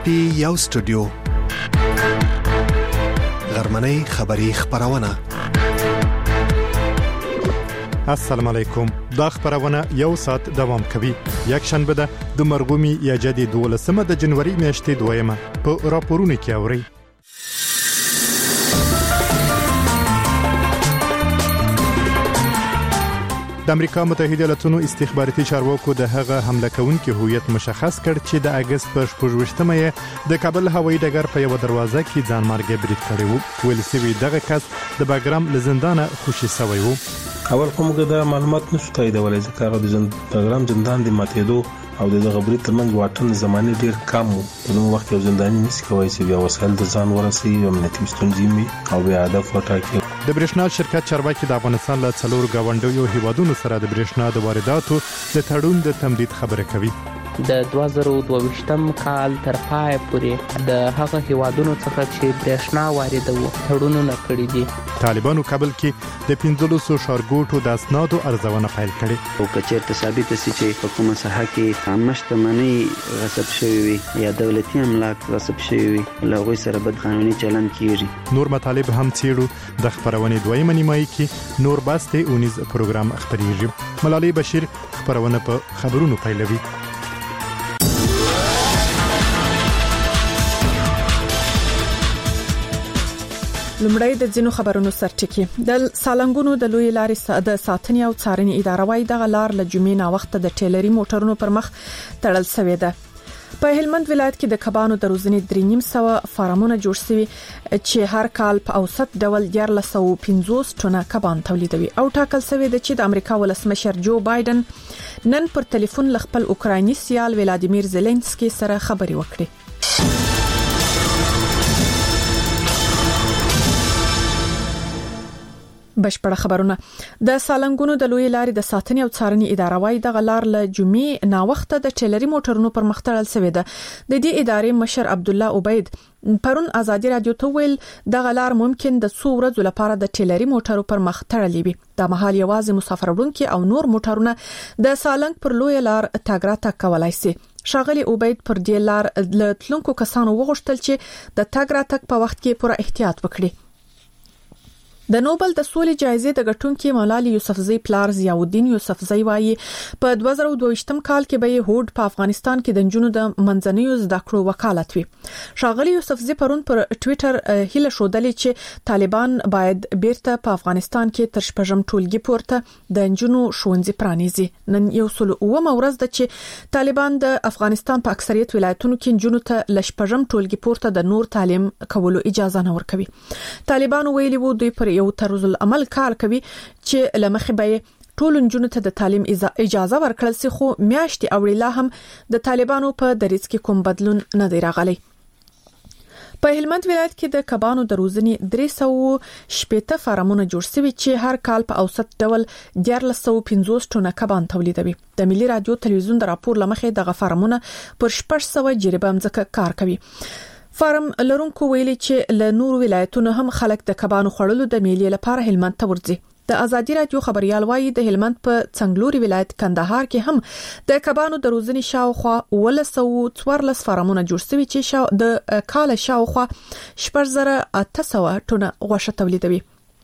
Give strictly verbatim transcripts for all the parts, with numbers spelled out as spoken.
پټي یو سټوډیو غرمنۍ خبری خبرونه. السلام علیکم. دا خبرونه یو ساعت دوام کوي. یک شنبه ده د مرغومي یا جدي دولسمه د جنوري میاشتې دویمه په راپورونه کې اوري. د امریکا متحده ایالاتونو استخباراتي چارواکو د هغه حمله کوونکي هویت مشخص کړ چې د اگست په شپږمه د کابل هوایي ډګر په یو دروازه کې ځان مرګ برید کړی وو. ویل سوي دغه کس د باګرام لزندانه خوشي سوی وو. اول کومه د معلومات نشو تاییدولای ځکه هغه د باګرام زندان د ماتېدو او دغه برید ترمنځ واټن زماني ډیر کم وو. په نو وخت یو زنداني نس کوي چې بیا وسایل د ځان ورسي او امنیتي ستونزې او بیا هدف وټاکي. د برېښنا شرکت چارواکي د افغانستان له څلور گاونډیو هیوادونو سره د برېښنا د وارداتو د تړون د تمدید خبره کوي. د دوه زره دوه ویشتم کال تر پای پورې د هغه هیوادونو څخه چې برېښنا واردوي تړونونه کړي دي. طالبانو کابل کې د پنځلسو ښارګوټو د اسنادو ارزونه پیل کړې. او کچېرته ثابت شي چې په کومه ساحه کې عامه شتمنۍ غصب شوی وي یا دولتي املاک غصب شوی وي له غوي سره بد قانوني چلند کیږي. نور مطالب هم څېړو. د خبرونې دویمه نیمایي کې نور باسته اونیز پروګرام خبريږي. ملالۍ بشیر خبرونه په خبرونو پیلوي. لومړی د ځینو خبرونو سرټکی. د سالنګونو د لوی لارې د ساتنې او څارنې اداره وايي د غلار له جمعې نا وخت د ټیلري موټرونو پر مخ تړل شوی ده. په هلمند ولایت کې د کبانو د روزنې درې نیم سوه فارمونه جوړ شوي چې هر کال په اوسط ډول یارلس سوه پنځوس ټنه کبان تولیدوي او ټاکل شوی دی چې د امریکا ولسمشر جو بایدن نن پر ټلیفون ل خپل اوکرایني سیال ولادیمیر زيلنسکي سره خبري وکړي. بشپړه خبرونه. د سالنګونو د لوی لارې د ساتنې او څارنې اداره وايي د غلار له جمعې نا وخت د ټیلري موټرونو پر مخ تړل شوی ده. د دې ادارې مشر عبد الله عبید پرون ازادي رادیو ته ویل د غلار ممکن د څو ورځې لپاره د ټیلري موټرو پر مخ تړلې وي. د مهال یوازې مسافر وړونکي او نور موټرونه د سالنګ پر لوی لار تګ راتګ کولای شي. شاغلی عبید پر دې لار له تلونکو کسانو وغوښتل چې د تګ راتګ په وخت کې پوره احتیاط وکړي. د نوبل د سولې جایزې د ګټونکي مولانا یوسفزۍ پلار ضیاءالدین یوسفزۍ وايي په دوه زره دوه ویشتم کال کې به هوډ په افغانستان کې د جنونو د منځنیو زده کړو وکالت وي. شاغلی یوسفزۍ پرون پر ټوئیټر هیله شودلې چې طالبان باید بیرته په افغانستان کې تر شپږم ټولګي پورته د جنونو ښوونځي پرانیزي. نن یو سل اووه ورځ ده چې طالبان د افغانستان په اکثریت ولایتونو کې جنونو ته ل شپږم ټولګي پورته د نور تعلیم کولو اجازه نه ورکوي. طالبان ویلي وو دوی پر یو طرز العمل کار کوي چې لمخې به ټول جنونو ته د تعلیم اجازه ورکړل سي، خو میاشتې اوړیلا هم د طالبانو په دریځ کې کوم بدلون نه دی راغلی. په هلمند ولایت کې د کبانو د روزنې درې سوه شپږ فارمونه جوړ شوي چې هر کال په اوسط ډول یارلس سوه پنځوس ټنه کبان تولیدوي. د ملي رادیو تلویزیون د راپور لمخې دغه فارمونه پر شپږ سوه جریبه مځکه کار کوي. فارم لرونکو ویلي چې له نور ولایتونو هم خلک د کبانو خړلو د میلې لپاره هلمند ته ورځي. د ازادي رادیو خبريال وايي د هلمند په څنګلوري ولایت کندهار کې هم د کبانو د روزنې شاوخوا ولس او څوارلس فارمونه جوړ شوي چې شاو د کال شاوخوا شپږ زره اته سوه ټنه غوښه تولیدوي.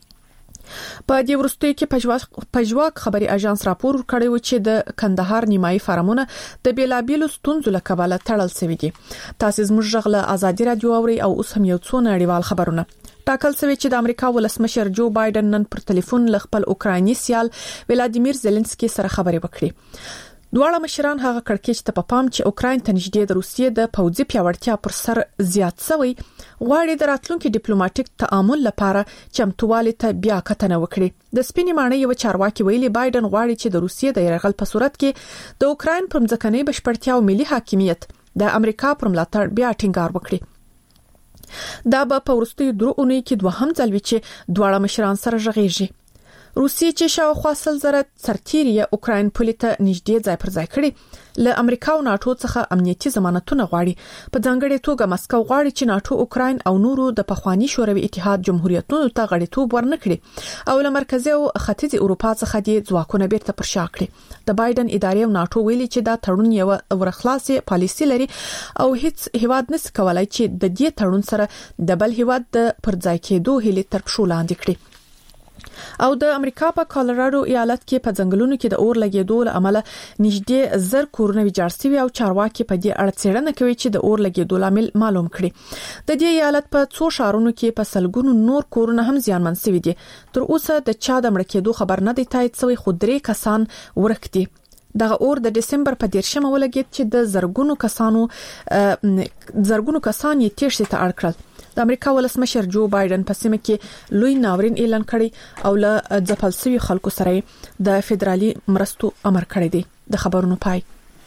په دې وروستیو کې پژواک خبري اژانس راپور کړی و چې د کندهار نیمایي فارمونه د بیلابیلو ستونزو له کبله تړل شوي دي. تاسو زموږ غږ له ازادي رادیو اوري او اوس هم یو څو نړیوال خبرونه. ټاکل شوی چې د امریکا ولسمشر جو بایدن نن پر ټلیفون ل خپل اوکرایني سیال ولادیمیر زيلنسکي سره خبرې وکړي. دواړه مشران هغه کړکېچ ته په پام چې اوکراین ته نږدې د روسیې د پوځي پیاوړتیا پر سر زیات شوی غواړي د راتلونکو ډیپلوماټیک تعامل لپاره چمتووالي ته بیا کتنه وکړي. د سپینې ماڼۍ یو چارواکي ویلي بایدن غواړي چې د روسیې د یرغل په صورت کې د اوکراین پر ځمکنۍ بشپړتیا او ملي حاکمیت د امریکا پر ملاتړ بیا ټینګار وکړي. دا به په ورستیو درو اونۍ کې دوهم ځل وي چې دواړه مشران سره ژغېږي. روسیې چې شاوخوا سل زره سرتیري اوکراین پولې ته نږدې ځای پر ځای کړي له امریکا او ناتو څخه امنیتي ضمانتونه غواړي په ځانګړي توګه مسکو غواړي چې ناتو اوکراین او نورو د پخوانی شوروي اتحاد جمهوریتونو ته غړیتوب ورنکړي او له مرکزي او ختیځ اروپا څخه د ځواکونه بیرته پر شا کړي د بایدن ادارې او ناتو ویلي چې دا تړون یو ورخلاصي پالیسي لري او هیڅ هیواد نس کولای چې د دې تړون سره د بل هیواد د پرځای کېدو هلي تر پښو لاندې کړي او د امریکا په کالراډو ایالت کې په ځنګلونو کې د اور لګیدو له امله نږدې زر کورونه ویجاړ شوي او چارواکي په دې اړه څېړنه کوي چې د اور لګیدو لامل معلوم کړي د دې ایالت په څو شهرونو کې په سلګونو نور کورونه هم زیانمن شوي دي تر اوسه د چا د مړ کېدو خبر نه دی تایید شوی خو درې کسان ورک دي دغه اور د دسمبر په دیرشمه ولګید چې د زرګونو کسانو زرګونو کسان یې تیښتې ته اړ کړل د امریکا ولسمشر جو بایدن په سیمه کې لوی ناورین اعلان کړی او له ځپل شوي خلکو سره د فدرالي مرستو امر کړی دی د خبرونو پای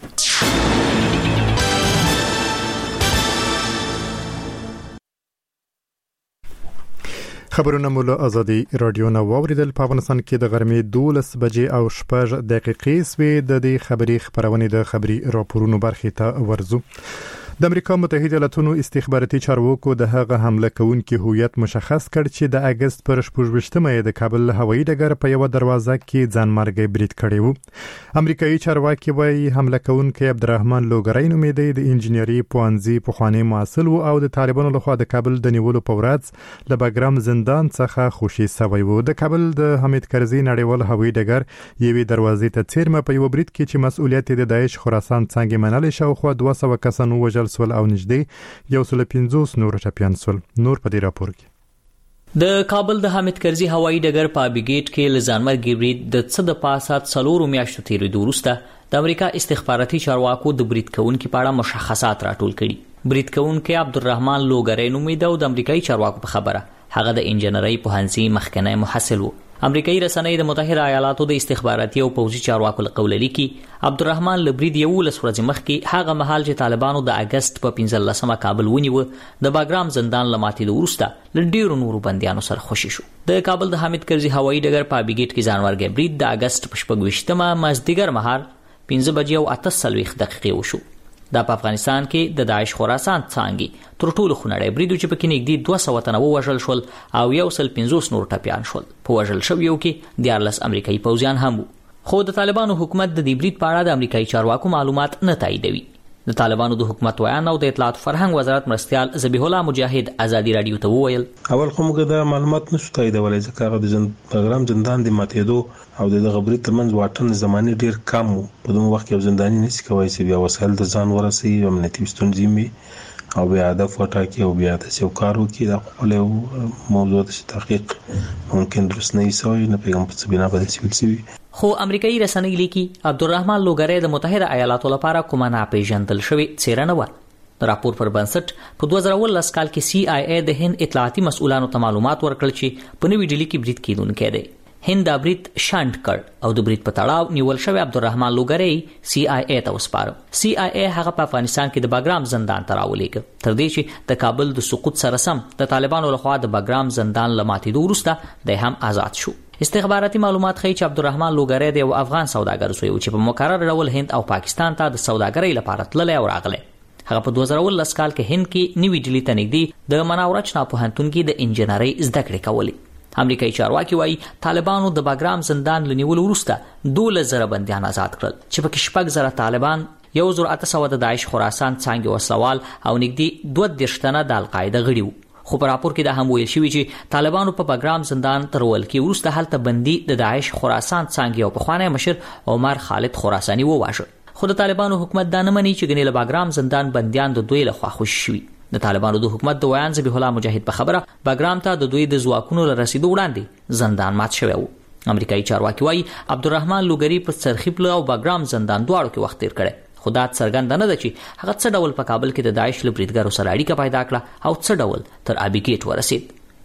خبرونه مو له ازادي رادیو نه واوریدل په افغانستان کې د غرمې دولس بجې او شپږ دقیقې سوي د دې خبري خبرونه د خبري راپورونو برخې ته ورزو د امریکا متحده ایالاتونو استخباراتي چارواکو د هغه حمله کوونکي هویت مشخص کړ چې د اگست پر شپږمه د کابل هوایي ډګر په یو دروازه کې ځانمرګي برید کړی وو امریکایي چارواکي وايي حمله کوونکی عبدالرحمن لوګرای نومېده د انجینری پوهنځي پخوانی مسؤل او د طالبانو لخوا د کابل د نیولو په ورځ له باګرام زندان څخه خوشي سوی وو د کابل د حمید کرزي نړیوال هوایي ډګر یوې دروازې ته څیرمه په یو برید کې چې مسؤلیت د داعش خراسان څنګه منل شاوخوا دوه سوه کسانو وژل سول او نږدې یو سل پنځوس نور ټپيان سول نور په دې راپور کې د کابل د حامد کرزي هوایي ډګر په ابيګیټ کې لزانمرګي برید د څه د پاسات څلورو میاشتو تیرېدو وروسته د امریکا استخباراتي چارواکو د برید کوونکو په اړه مشخصات راټول کړي برید کوونکو عبدالرحمن لوګرای نومېده او د امریکایي چارواکو په خبره هغه د انجنیري پوهنځي مخکنی محصل وو امریکایي رسنۍ د متحده ایالاتو د استخباراتي او پوځي چارواکو لقول لیکي عبدالرحمن لبرید یو لس ورځې مخکې هغه مهال چې طالبانو د اگست په پنځلسمه کابل ونیو د باګرام زندان لماتې د ورسته ل ډیرو نورو بنديانو سره خوشي شو د کابل د حامد کرزي هوایي ډګر په ابيګیټ کې ځانورګي برید د اگست په شپږمه مازدیګر مهال پنځه بجې او اته څلوېښت دقیقې وشو دا په افغانستان کې د داعش خراسان څنګه تر ټولو خونړی برید چې په کې نږدې دوه سوه تنه وژل شول او یو سل پنځوس نور ټپيان شول په وژل شویو کې دیارلس امریکایي پوځیان هم خو د طالبانو حکومت د دې برید په اړه د امریکایي چارواکو معلومات نه تاییدوي د طالبانو د حکومت ویان او د اطلاعات فرهنګ وزارت مرستيال ذبیح الله مجاهد ازادي رادیو ته وویل اول خو موږ د معلومات نشو تاییدولای ځکه هغه د جن پروګرام زندان د ماتېدو او د غبري ترمنځ واټن زماني ډیر کم وو په دغه وخت کې زنداني نشي کوي چې بیا وسایل د ځان ورسي او امنیتي ستونزې او بیا هدف وټاکي او بیا د یو کارو کې د خپل موضوع د تحقیق ممکن درس نه وي نه پیغام په څه بنا باندې سوي سوي خو امریکایي رسنۍ لیکي عبدالرحمن لوګرای د متحده ایالاتو لپاره کومه ناپېژندل شوې څېړنه و د راپور پر بنسټ په دوه زره ولس کال کې سی آی ای د هند اطلاعاتي مسؤلانو ته معلومات ورکړل چې په نوې ډیلي کې برید کیدونکې دی هند د برید شانډ کړ او د برید په تړاو نیول شوی عبدالرحمن لوګرای سی آی ای ته وسپاره سی آی ای هغه په افغانستان کې د باګرام زندان ته راولېږه تر دې چې د کابل د سقوط سره سم د طالبانو لخوا د باګرام زندان لماتېدو وروسته د هم آزاد شو استخباراتي معلومات ښیي چې عبدالرحمن لوګرای د افغان سوداګر زوی و چې په مقرر ډول هند او پاکستان ته د سوداګرۍ لپاره تللی او راغلی هغه په دوه زره ولس کال کې هند کې نیوی ډیلی ته نږدې د مناورچنا پوهنتون کې د انجنیري زده کړې کولې امریکایي چارواکي وايي طالبانو د باګرام زندان لنیول وروسته دولس زره بنديان آزاد کړل چې په کې شپږ زره طالبان یو زر اته سوه د داعش خراسان څنګه وسوال او نږدې دوه دېرش تنه د القاعده غړي وو خو په راپور کې دا هم ویل شوی چې طالبانو په باګرام زندان ترول کې وروسته هلته بندي د داعش خراسان څنګه یو پخوانی مشر عمر خالد خراساني وواژه خو د طالبانو حکومت دا نه مني چې ګنې له باګرام زندان بنديان د دوی له خوا خوشي شوي د طالبانو د حکومت د ویان ذبیح الله مجاهد په خبره باګرام ته د دوی د ځواکونو له رسیدو وړاندې زندان مات شوی و امریکایي چارواکي وايي عبدالرحمن لوګری په سرخیپل او باګرام زندان دواړو کې وخت تیر کړی خدا څرګند نه ده چې هغه څه ډول په کابل کې د داعش له بریدګرو سره اړیکه پیدا کړه او څه ډول تر ابيګیټ ورسید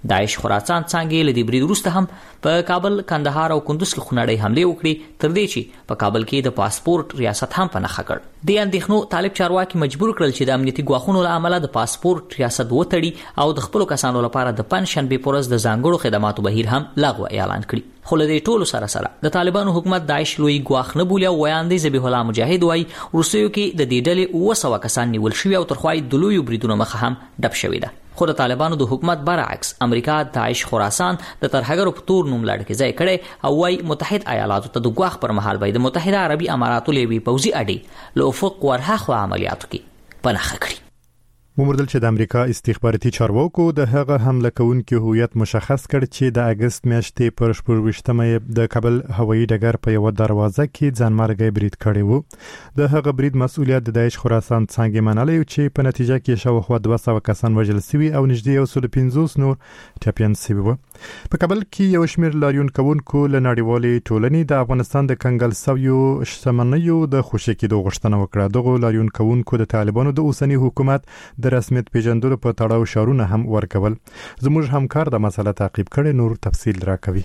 داعش خراسان څنګه له دې برید وروسته هم په کابل، کندهار او کندوز کې خونړۍ حمله وکړي، تر دې چې په کابل کې د پاسپورت ریاست هم په نښه کړ. د اندېښنو طالب چارواکي مجبور کړل چې د امنیتي ګواښونو له امله د پاسپورت ریاست وتړي او د خپل کسانو لپاره د پنځشنبه پر ورځ د ځانګړو خدماتو بهیر هم لغوه اعلان کړي. خو له دې ټولو سره سره د طالبانو حکومت داعش لوی ګواښ نه بولي او ویاندې ذبیح الله مجاهد وایي روسیو کې د دې ډلې اوه سوه کسان نیول شوي او تر خوای د لویو بریدونو مخه هم ډپ شوې ده. خو د طالبانو د حکومت برعکس امریکا داعش خراسان د ترهګرو په تور نوم لړ کې ځای کړي او وايي متحد ایالاتو ته د ګواښ پر مهال به د متحده عربي اماراتو لوی پوځي اډې له افق ورهاخوا عملیاتو کې پناه کړي. ومردل چې د امریکا استخباراتي چارواکو د هغه حمله کوونکو هویت مشخص کړ چې د اگست میاشتې پر شپږمه د کابل هوایي ډګر په یو دروازه کې ځانمرګي برید کړی وو. د هغه برید مسؤلیت د داعش خراسان څنګه منلای چې په نتیجه کې شاوخوا دوه سوه کسان وژل شوي او نږدې یو سل پنځوس نور ټپیان شوي وو. په کابل کې یو شمېر لاریون کوونکو له نړیوالې ټولنې د افغانستان د کنګل سویو شتمنیو د خوشی کېدو غوښتنه وکړه. دغه لاریون کوونکو د طالبانو د اوسنی حکومت د رسمیت پیژندلو په تړاو شارونه هم ورکول. زموږ همکار د مسله تعقیب کړي، نور تفصیل راکوي.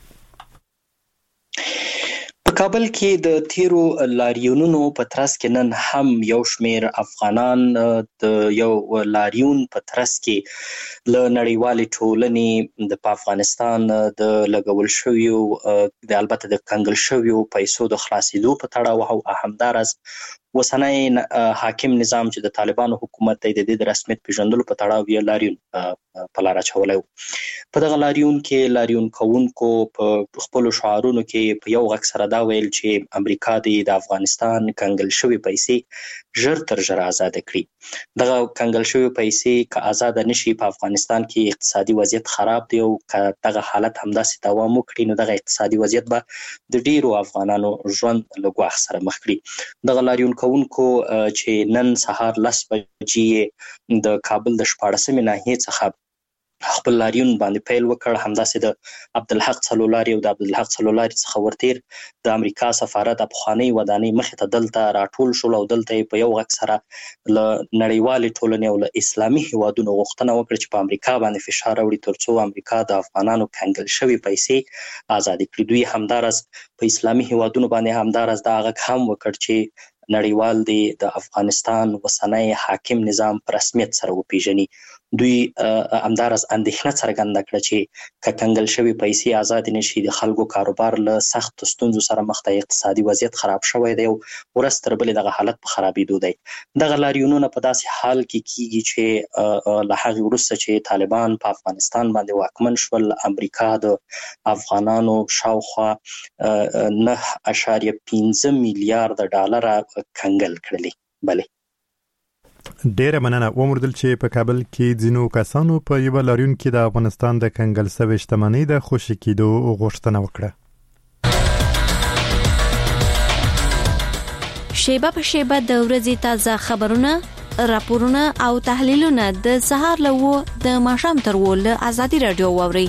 په کابل کې د تیرو لاریونونو په ترڅ کې نن هم یو شمېر افغانان د یو لاریون په ترڅ کې له نړیوالې ټولنې د افغانستان د لګول شویو د البته د کنګل شویو پیسو د خلاصېدو په تړاو او همدارس وسنۍ حاکم نظام چې د طالبانو حکومت دی د دې د رسمیت پیژندلو په تړاو یې لاریون په لار اچولی و. په دغه لاریون کې لاریون کوونکو په خپلو شعارونو کې په یو غږ سره دا ویل چې امریکا دی د افغانستان کنګل شوي پیسې ژر تر ژره آزاده کړي. دغه کنګل شوي پیسې که آزاده نشي په افغانستان کې اقتصادي وضعیت خراب دی او که دغه حالت همداسې دوام وکړي نو دغه اقتصادي وضعیت به د ډیرو افغانانو ژوند له ګواښ سره مخ کړي. دغه لاریون کوونکو چې نن سهار لس بجې د کابل د شپاړسمې ناحیې څخه خپل لاریون باندې پیل وکړ، همداسې د عبدالحق څلولاري او د عبدالحق څلولاري څخه ورتیر د امریکا سفارت د پخوانۍ ودانۍ مخې ته دلته راټول شول او دلته په یو غږ سره له نړیوالې ټولنې او له اسلامي هیوادونو غوښتنه وکړه چې په امریکا باندې فشار راوړي ترڅو امریکا د افغانانو کنګل شوي پیسې آزادې کړي. دوی همدارس په اسلامي هیوادونو باندې همدارس دا غږ هم وکړ چې نړیوال دی د افغانستان وسنۍ حاکم نظام په رسمیت سره وپیژني. دوی همدارس اندېښنه څرګنده کړه چې که کنګل شوي پیسې آزاد نشي د خلکو کاروبار له سخت ستونزو سره مخ دی، اقتصادي وضعیت خراب شوی دی او ورځ تر بلې دغه حالت په خرابېدو دی. دغه لاریونونه په داسې حال کې کیږي چې له هغې وروسته چې طالبان په افغانستان باندې واکمن شول، امریکا د افغانانو شاوخوا نه اشاریه پنځه میلیارډ ډالره کنګل کړلې. بله ډیره مننه. ومردل چې په کابل کې ځینو کسانو په یو لاریون کې د افغانستان د کنګل سوي شتمنۍ د خوشی کېدو غوښتنه وکړه. شیبه په شیبه د ورځې تازه خبرونه، راپورونه او تحلیلونه د سهار له د ماښام تر ول ازادي رادیو ووري.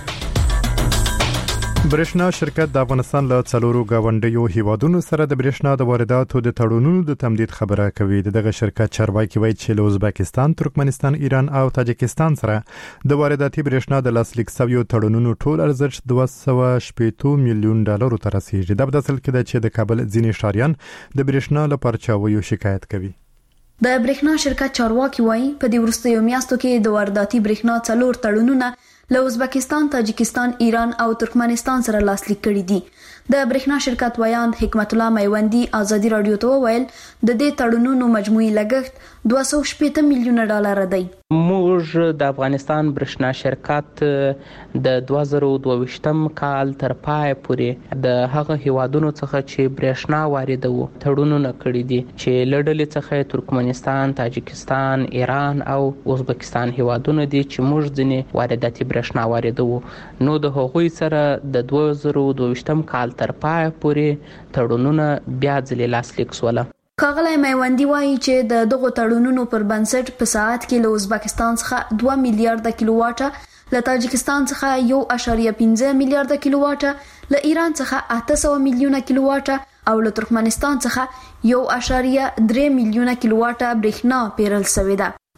برېښنا شرکت د افغانستان له څلورو گاونډیو هیوادونو سره د برېښنا د وارداتو د تړونونو د تمدید خبره کوي. دغه شرکت چارواکي وایي چې له ازبکستان، ترکمنستان، ایران او تاجکستان سره د وارداتي برېښنا د لاسلیک شویو تړونونو ټول ارزښت دوه سوه شپږ میلیون ډالرو ته رسیږي. دا په داسې کې ده چې د کابل ځینې ښاریان د برېښنا له پرچاویو شکایت کوي. د برېښنا شرکت چارواکي وایي په دې وروستیو میاشتو کې د وارداتي برېښنا څلور تړونونه له ازبکستان، تاجکستان، ایران او ترکمنستان سره لاسلیک کړي دي. د برېښنا شرکت ویاند حکمت الله میوندی ازادي رادیو ته وویل د دې تړونونو مجموعي لګښت دوه سوه شپږ میلیونه ډالر دی. موږ د افغانستان برېښنا شرکت د دوه زره دوه کال تر پای پورې د هغه هیوادونو څخه چې برېښنا واردوي تړونونه کړي دي چې له ډلې څخه ترکمنستان، تاجکستان، ایران او ازبکستان هیوادونه دي چې موږ ځینې وارداتي برېښنا واردوي. نو د هغوی سره د دوه زره دوه کال تر پای پورې تړونونه بیا ځلې لاسلیک شول. کاغلی میوندی وایي چې د دغو تړونونو پر بنسټ په ساعت کې له ازبکستان څخه دوه میلیارډ کیلو واټه، له تاجکستان څخه یو اشاریه پنځه میلیارډ کیلو واټه، له ایران څخه اته سوه میلیونه کیلو واټه او له ترکمنستان څخه یو اشاریه درې میلیونه کیلو واټه برېښنا پیرل شوې ده.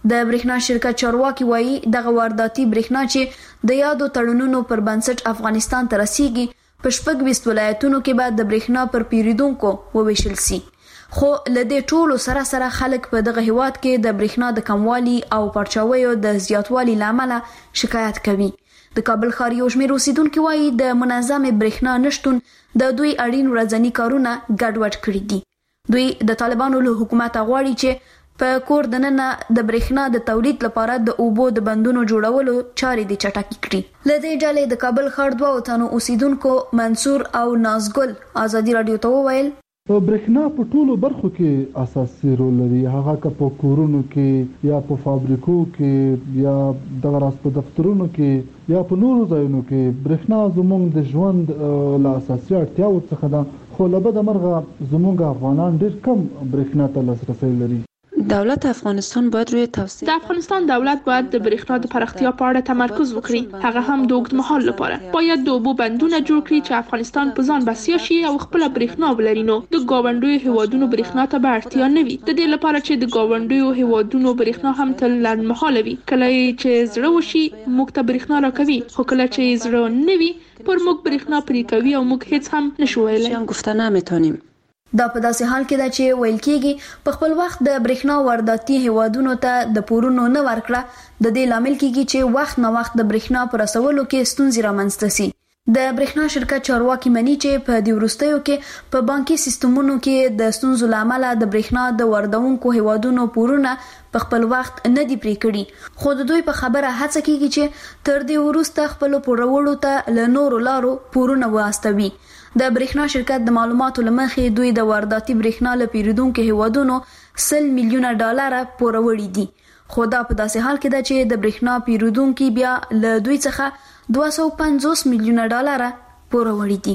د برېښنا شرکت چارواکي وایي دغه وارداتي برېښنا چې د یادو تړونونو پر بنسټ افغانستان ته رسیږي په شپږ ویشت ولایتونو کې به د برېښنا پر پیریدونکو وویشل سي. خو لدې ټولو سره سره خلک په دغه هیواد کې د برېښنا د کموالي او پرچاویو د زیاتوالي لامل شکایت کوي. د کابل ښار یو شمېر اوسیدونکو وایي د منظمې برېښنا نشټون د دوی اړین ورځنی کارونه ګډوډ کړي دي. دوی د طالبانو له حکومت غواړي چې په کور دننه د برېښنا د تولید لپاره د اوبو د بندونو جوړولو چارې د چټکې کړي. لدې ډلې د کابل ښار دوه وطنو اوسیدونکو منصور او نازګل ازادي رادیو ته وویل برېښنا په ټولو برخو کې اساسي رول لري، هغه که په کورونو کې یا په فابریکو کې یا دغه راز په دفترونو کې یا په نورو ځایونو کې. برېښنا زموږ د ژوند له اساسي اړتیاو څخه ده، خو له بده مرغه زموږ افغانان ډېر کم برېښنا ته لاسرسی لري. دولت افغانستان باید روی توسعه د افغانستان دولت باید د برېښنا د پراختیا په اړه تمرکز وکړي، هغه هم د اوږدمهال لپاره. باید د اوبو بندونه جوړ کړي چې افغانستان په ځان بسیا شي او خپل برېښنا ولري. نو د ګاونډیو هیوادونو برېښنا ته به اړتیا نه وي، د دې لپاره چې د ګاونډیو هیوادونو برېښنا هم تل لنډمهاله وي. کله چې زړه وشي موږ ته برېښنا راکوي، خو کله چې زړه نه وي پر موږ برېښنا پرې کوي او موږ هیڅ هم نشو ویلای. هم گفتن نمیتونیم. دا په داسې حال کې ده چې ویل کېږي په خپل وخت د برېښنا وارداتي هیوادونو ته د پورونو نه ورکړه د دې لامل کېږي چې وخت نه وخت د برېښنا پر رسولو کې ستونزې رامنځته سي. د برېښنا شرکت چارواکي مني چې په دې وروستیو کې په بانکي سیستمونو کې د ستونزو لامل د برېښنا د واردونکو هیوادونو پورونه په خپل وخت نه دی پرې کړي، خو د دوی په خبره هڅه کېږي چې تر دې وروسته خپل پورولو ته له نورو لارو پورونه واستوي. د برېښنا شرکت د معلوماتو لمخې دوی د وارداتي برېښنا له پیریدونکو هیوادونو سل میلیونه ډالر پوروړي دي، خو دا په داسې حال کې ده چې د برېښنا پیریدونکو بیا له دوی څخه دوه سوه پنځوس میلیونه ډالر پوروړي دي.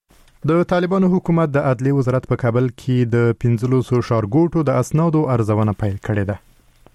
د طالبانو حکومت د عدلیې وزارت په کابل کې د پنځلسو ښارګوټو د اسنادو ارزونه پیل کړې ده.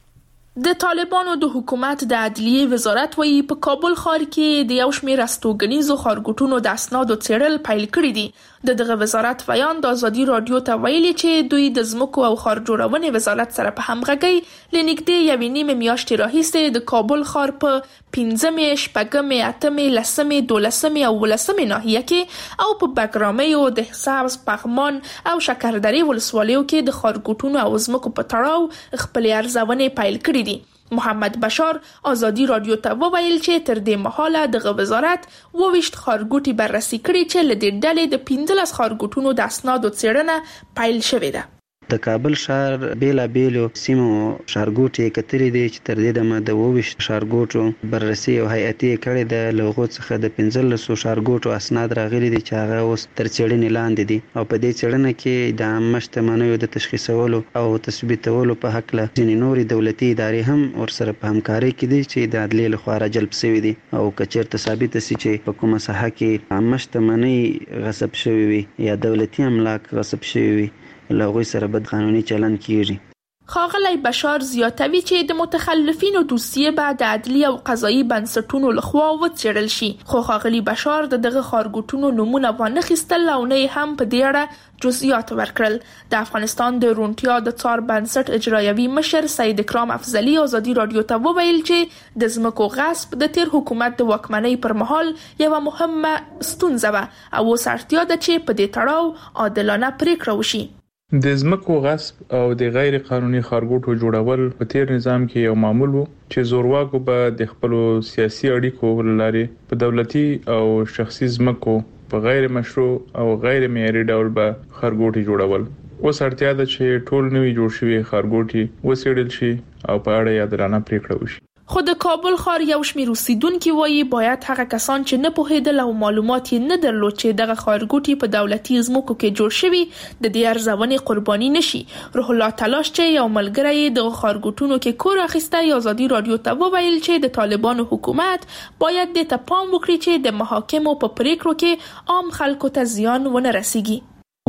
د طالبانو د حکومت د عدلیې وزارت وایي په کابل ښار کې د یو شمېر استوګنیزو ښارګوټونو د اسنادو څېړل پیل کړي دي. د دغه وزارت بیان د ازادي رادیو ته ویلي چې دوی د ځمکو او ښار جوړونې وزارت سره په همغږۍ له نږدې یوې نیمې میاشتې راهیسې د کابل ښار په پنځمې، شپږمې، اتمې، لسمې، دولسمې او ولسمې ناحیه کې او په بګرامیو، دهسبز، پغمان او شکردرې ولسوالیو کې د ښارګوټونو او ځمکو په تړاو خپلې ارزونې پیل کړي دي. محمد بشار ازادي رادیو ته وویل چې تر دې مهاله دغه وزارت وویشت ښارګوټي بررسي کړي چې له دې ډلې د پنځلس ښارګوټونو د اسنادو څېړنه پیل شوې ده. د کابل ښار بیلابیلو سیمو ښارګوټي یې کتلي دي چې تر دې دمه د اوویشت ښارګوټو بررسي او هیئتي یې کړې ده. له هغو څخه د پنځلسو ښارګوټو اسناد راغلي دي چې هغه اوس تر څېړنې لاندې دي او په دې څېړنه کې د عامه شتمنیو د تشخیصولو او تثبیتولو په هکله ځینې نورې دولتي ادارې هم ورسره په همکارۍ کې دي چې د عدلیې لخوا راجلب شوي دي او که چېرته ثابته سي چې په کومه ساحه کې عامه شتمنۍ غصب شوي وي یا دولتي املاک غصب شوي وي له هغوی سره بد قانوني چلند کیږي. ښاغلی بشار زیاتوي چې د متخلفینو دوسیې به د عدلي او قضایي بنسټونو لخوا وڅېړل شي، خو ښاغلی بشار د دغه ښارګوټونو نومونه وانخیستل او نه هم په دې اړه جزئیات ورکړل. د افغانستان د روڼتیا د څار بنسټ اجرایوي مشر سید اکرام افضلي ازادي رادیو ته وویل چې د ځمکو غصب د تیر حکومت د واکمنۍ پر مهال یوه مهمه ستونزه وه او اوس اړتیا ده چې په دې تړاو عادلانه پریکړه وشي. د ځمکو غصب او د غیر قانوني ښارګوټو جوړول په تیر نظام کې یو معمول وو چې زورواکو به د خپلو سیاسي اړیکو لارې په دولتي او شخصي ځمکو په غیر مشروع او غیر معیاري ډول به ښارګوټي جوړول. اوس اړتیا ده چې ټول نوي جوړ شوي ښارګوټي وڅېړل شي او په اړه یې عادلانه پریکړه وشي. خو د کابل ښار یو شمېر اوسیدونکي وایي باید هغه کسان چې نه پوهېدل او معلومات یې نه درلود چې دغه ښارګوټي په دولتي ځمکو کې جوړ شوي د دې ارزونې قرباني نشي. روح الله تلاش چې یو ملګری یې دغه ښارګوټونو کې کور اخیستی ازادي رادیو ته وویل چې د طالبانو حکومت باید دې ته پام وکړي چې د محاکمو په پریکړو کې عام خلکو ته زیان ونه رسیږي.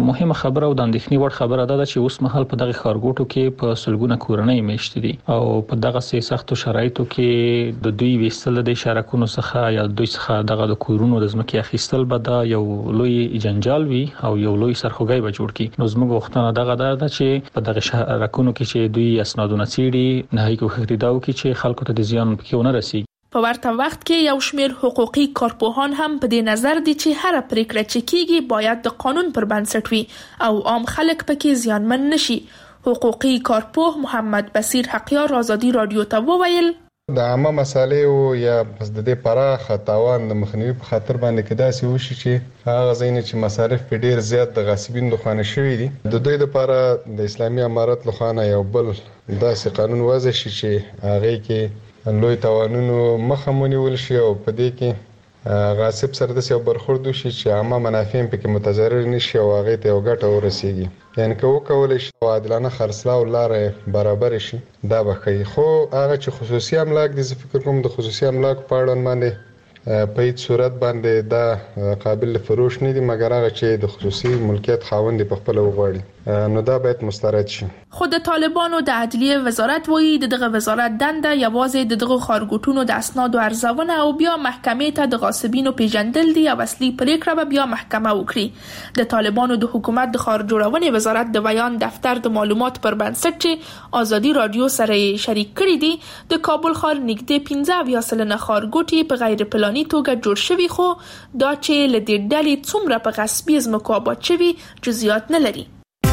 مهمه خبره او د اندېښنې وړ خبره ده چې اوس مهال په دغه ښارګوټو کې په سلګونه کورنۍ میشت دي او په دغه سي سختو شرایطو کې د دوی وستل د شارکونو څخه یا دوی څخه دغه د کورونو د ځمکې اخیستل به دا یو لوی جنجال وي او یو لوی سرخوږی به جوړ کړي. نو زموږ وختونه دغه ده چې په دغه شارکونو کې چې دوی اسنادونه څېړي نه هیڅ کوښښ داو کې چې خلکو ته د زیان پکې ونه رسیږي. په ورته وخت کې یو شمېر حقوقي کارپوهان هم په دې نظر دي چې هر پریکړه چې کیږي باید د قانون پر بنسټ وي او عام خلک پکې زیانمن نشي. حقوقي کارپوه محمد بصیر حقیار آزادی رادیو ته وویل د عامه مسالې او یا پس د دې پراخه تاوان د مخنیوي په خاطر باندې کې داسې وشي چې هغه ځین چې مصارف په ډیر زیات د غاصبین لخوا شوي دي د دوی لپاره د اسلامي امارت لخوا یو بل داسې قانون وضع شي چې هغه کې لوی تاوانونو مخه ونیول شي او په دې کې غاصب سره د یو برخورد وشي چې عامه منافع پکې متضرر نشي او هغه ته یو ګټه ورسیږي. یعنی که وکولای شي عادلانه خرڅلاو لارې برابر شي دا به کوي. خو هغه چې خصوصي املاک دي زه فکر کوم د خصوصي املاک په اړه باندې په هیڅ صورت باندې دا قابل فروش نه دي مګر هغه چې د خصوصي ملکیت خاوند په خپل وغواړي نو دا باید مسترد شي. خود طالبانو د عدلیه وزارت وایي دغه وزارت دنده یوازې دغه خارګوټونو د اسناد او ارزونه او بیا محکمې ته د غاصبینو پیژندل دي او اصلي پریکړه به بیا محکمه وکړي. د طالبانو د حکومت د خار جوړونې وزارت د بیان دفتر د معلومات پر بنسټ چې آزادي رادیو سره شریک کړي دي د کابل خار نږدې پنځه اویا سلنه خارګوټي په غیر پلاني توګه جوړ شوی خو دا چې له دې ډلې څومره په غصبي ځمکو آباد شوي جزئیات نه لري.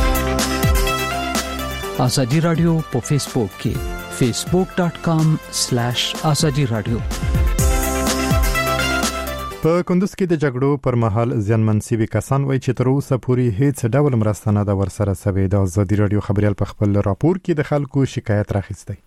آزادی رادیو په فیسبوک کې فیسبوک ډاٹ کام سلیش آزادی رادیو. په کندوز کې د جګړو پر مهال ځانمن سوي کسان وایي چې تر اوسه پورې هیڅ ډول مرسته نه ده ورسره سوي. د آزادی رادیو خبريال په خپل راپور کې د خلکو شکایت راخیستی.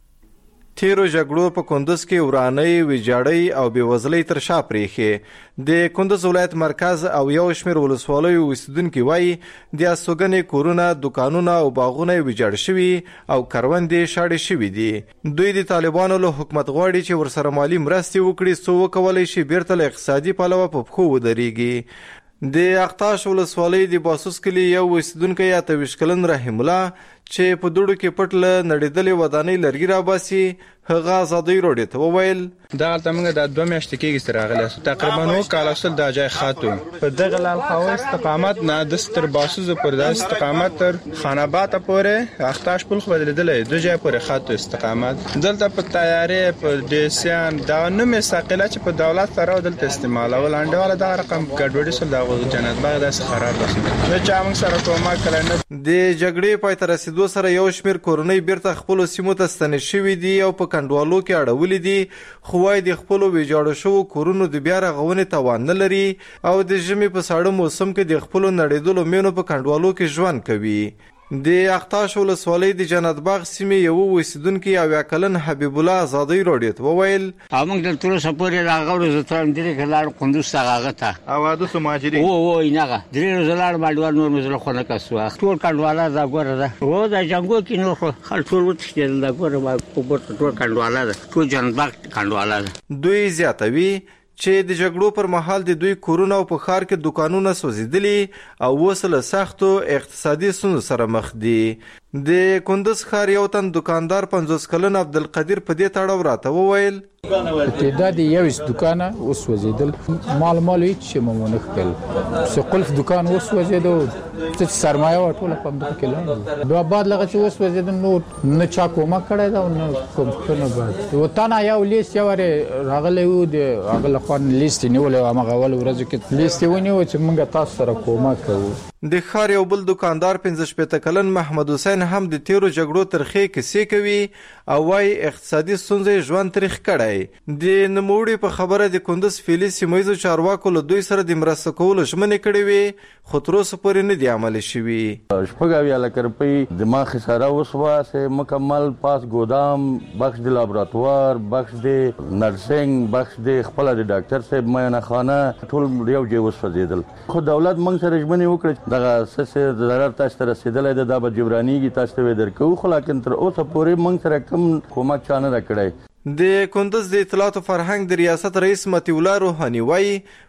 تیرو جګړو په کندوز کې ورانۍ ویجاړۍ او بېوزلۍ تر شا پرېښې. د کندوز ولایت مرکز او یو شمېر ولسوالیو اوسیدونکي وایي د استوګنې کورونه دوکانونه او باغونه ویجاړ شوي او کروندې شاړې شوي دي. دوی د طالبانو له حکومت غواړي چې ورسره مالي مرستې وکړي څو وکولی شي بیرته له اقتصادي پلوه په پښو ودرېږي. د اقتاش ولسوالۍ د باسوس کلي یو اوسیدونکی اته ویشت کلن رحیم الله چې په دوړو کې پټ له نړېدلې ودانۍ لرګي راباسي هغه آزادۍ رادیو ته وویل دغلته موږ د دوه میاشتې کېږي چې راغلی تقریبا اووه کاله شول دا ځای خاط و په دغه لال خوا استقامت نه د تر باسوس پورې د استقامت تر خان آباد پورې اقتاش پل خو بدلېدلی دوه ځای پورې خاط و استقامت دلته په تیارې په ډیسیان دا نوم ثقیله چې په دولت سره دلته استعمالول انډیواله دغه رقم ګډوډي سول د جنت باغ داسې خراب ده نو چا موږ سره کومک کړی نه. د جګړې پای ته رسېدو سره یو شمېر کورنۍ بیرته خپلو سیمو ته ستنې شوي دي او په کنډوالو کې اړولې دي خو وايي د خپلو ویجاړو شوو کورونو د بیا رغونې توان نه لري او د ژمي په ساړه موسم کې د خپلو نړېدلو مینو په کنډوالو کې ژوند کوي. د اقتاش ولسوالۍ د جنت باغ سیمې یو اوسیدونکي اویا کلن حبیب الله آزادۍ رادیو ته وویل موږ د تر اوسه پورې راغلو زه تر همدې کې لاړ قندوز ته هغه ته او حدوث مهاجرین او او اینهغه درې ورځې لاړ ماډوال نور مې زړه خونه کسو ټول کنډواله دا ګوره ده او د جنګو کې نور خو خل ټول وتښتېدل دا ګوره ما په ټول کنډواله ده ټول جنت باغ کنډواله ده. دوی زیاتوي چې د جګړو پر مهال د دوی کورونه او په ښار کې دوکانونه سوځېدلي او اوس له سختو اقتصادي ستونزو سره مخ دي. د کندوز ښار یو تن دوکاندار پنځوس کلن عبدالقدیر په دې تړاو راته وویل تعداد یویس دوکانه اوس وزیدل مال مال هیڅ شي مونږ نه کړل څه قلف دوکان اوس وزیدو څه سرمایه ټوله په دې کې لاندې دوه بعد لغه چې اوس وزیدل نو نه چا کومه کړی دا نو کوم کنه بعد وطن یو لیست یو راغلی وو د هغه خوان لیست نیول او هغه ول ورځ کې لیست ونیو چې موږ تاسو سره کومه کوو. د ښار یو بل دوکاندار پنځه شپېته کلن محمد حسین هم د تیرو جګړو ترخې کیسې کوي او وايي اقتصادي ستونزې ژوند تریخ کړی. د نوموړي په خبره د کندوز فعلي سیمه چارواکو له دوی سره د مرسته کولو ژمنې کړې وې خو تر اوسه پورې نه دي عملي شوي. شپږ اویا لکه روپۍ دماغ خساره وسوه چې مکمل پاس ګودام بخش د لابراتوار بخش د نرسنګ بخش د خپل د ډاکټر صاحب معاینه خانه ټول یو ځای وسوځېدل خو دولت موږ سره ژمنې وکړه دغه څه ضرر تاسو ته رسېدلی دی دا به جبرانېږي تاسو ته به درکوو خو لکن تر اوسه پورې موږ سره کوم کومک چا نه ده کړی. د کندوز د اطلاعات او فرهنګ د ریاست رئیس مطیع الله روحاني وایي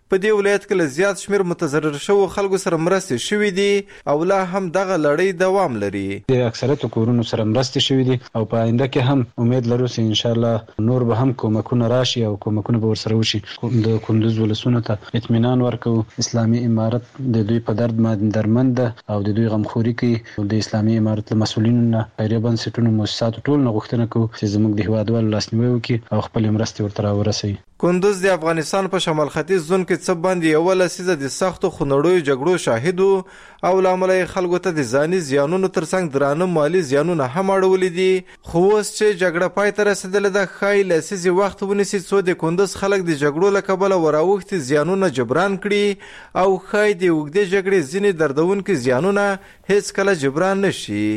په دې ولایت کې له زیات شمیر متضرر شوو خلکو سره مرستې شوې دي او لا هم دغه لړۍ دوام لري. د اکثریت کورونو سره مرستې شوې دي او په آینده کې هم امید لرو چې ان شاء الله نور به هم کومکونه راشي او کومکونه به ورسره وشي. د کندوز ولسونو ته اطمینان ورکو. اسلامي امارت د دوی په درد باندې درمند او د دوی غمخوري کوي. د اسلامي امارت له مسؤلینو نه خیریه بنسټونو مؤسساتو ټول نه غوښتنه کوو چې زموږ د هیوادوالو لاسنیوی وکړي او خپل مرستې ورته راورسوي. کندوز د افغانستان په شمال ختیځ زون کې څه باندې یو لسیزه د سختو خونړیو جګړو شاهد او لامل یې خلکو ته د ځاني زیانونو ترڅنګ درانه مالی زیانونه هم اړولي دي. خو اوس چې جګړه پای ته رسېدلې ده ښایي لسیزې وخت ونیسي څو د کندوز خلک د جګړو له کبله وراوښتي زیانونه جبران کړي او ښایي د اوږدې جګړې ځینې دردونکي زیانونه هیڅ کله جبران نشي.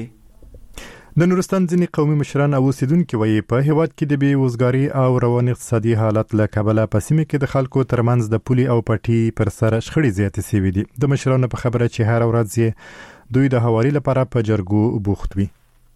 د نورستان ځینې قومي مشران او اوسیدونکي وایي په هیواد کې د بې وزګارۍ او روان اقتصادي حالت له کبله په سیمه کې د خلکو ترمنځ د پولي او پټي پر سر شخړې زیاتې شوې دي. د مشرانو په خبره چې هر ورځ یې دوی د هواري لپاره په جرګو بوخت وي.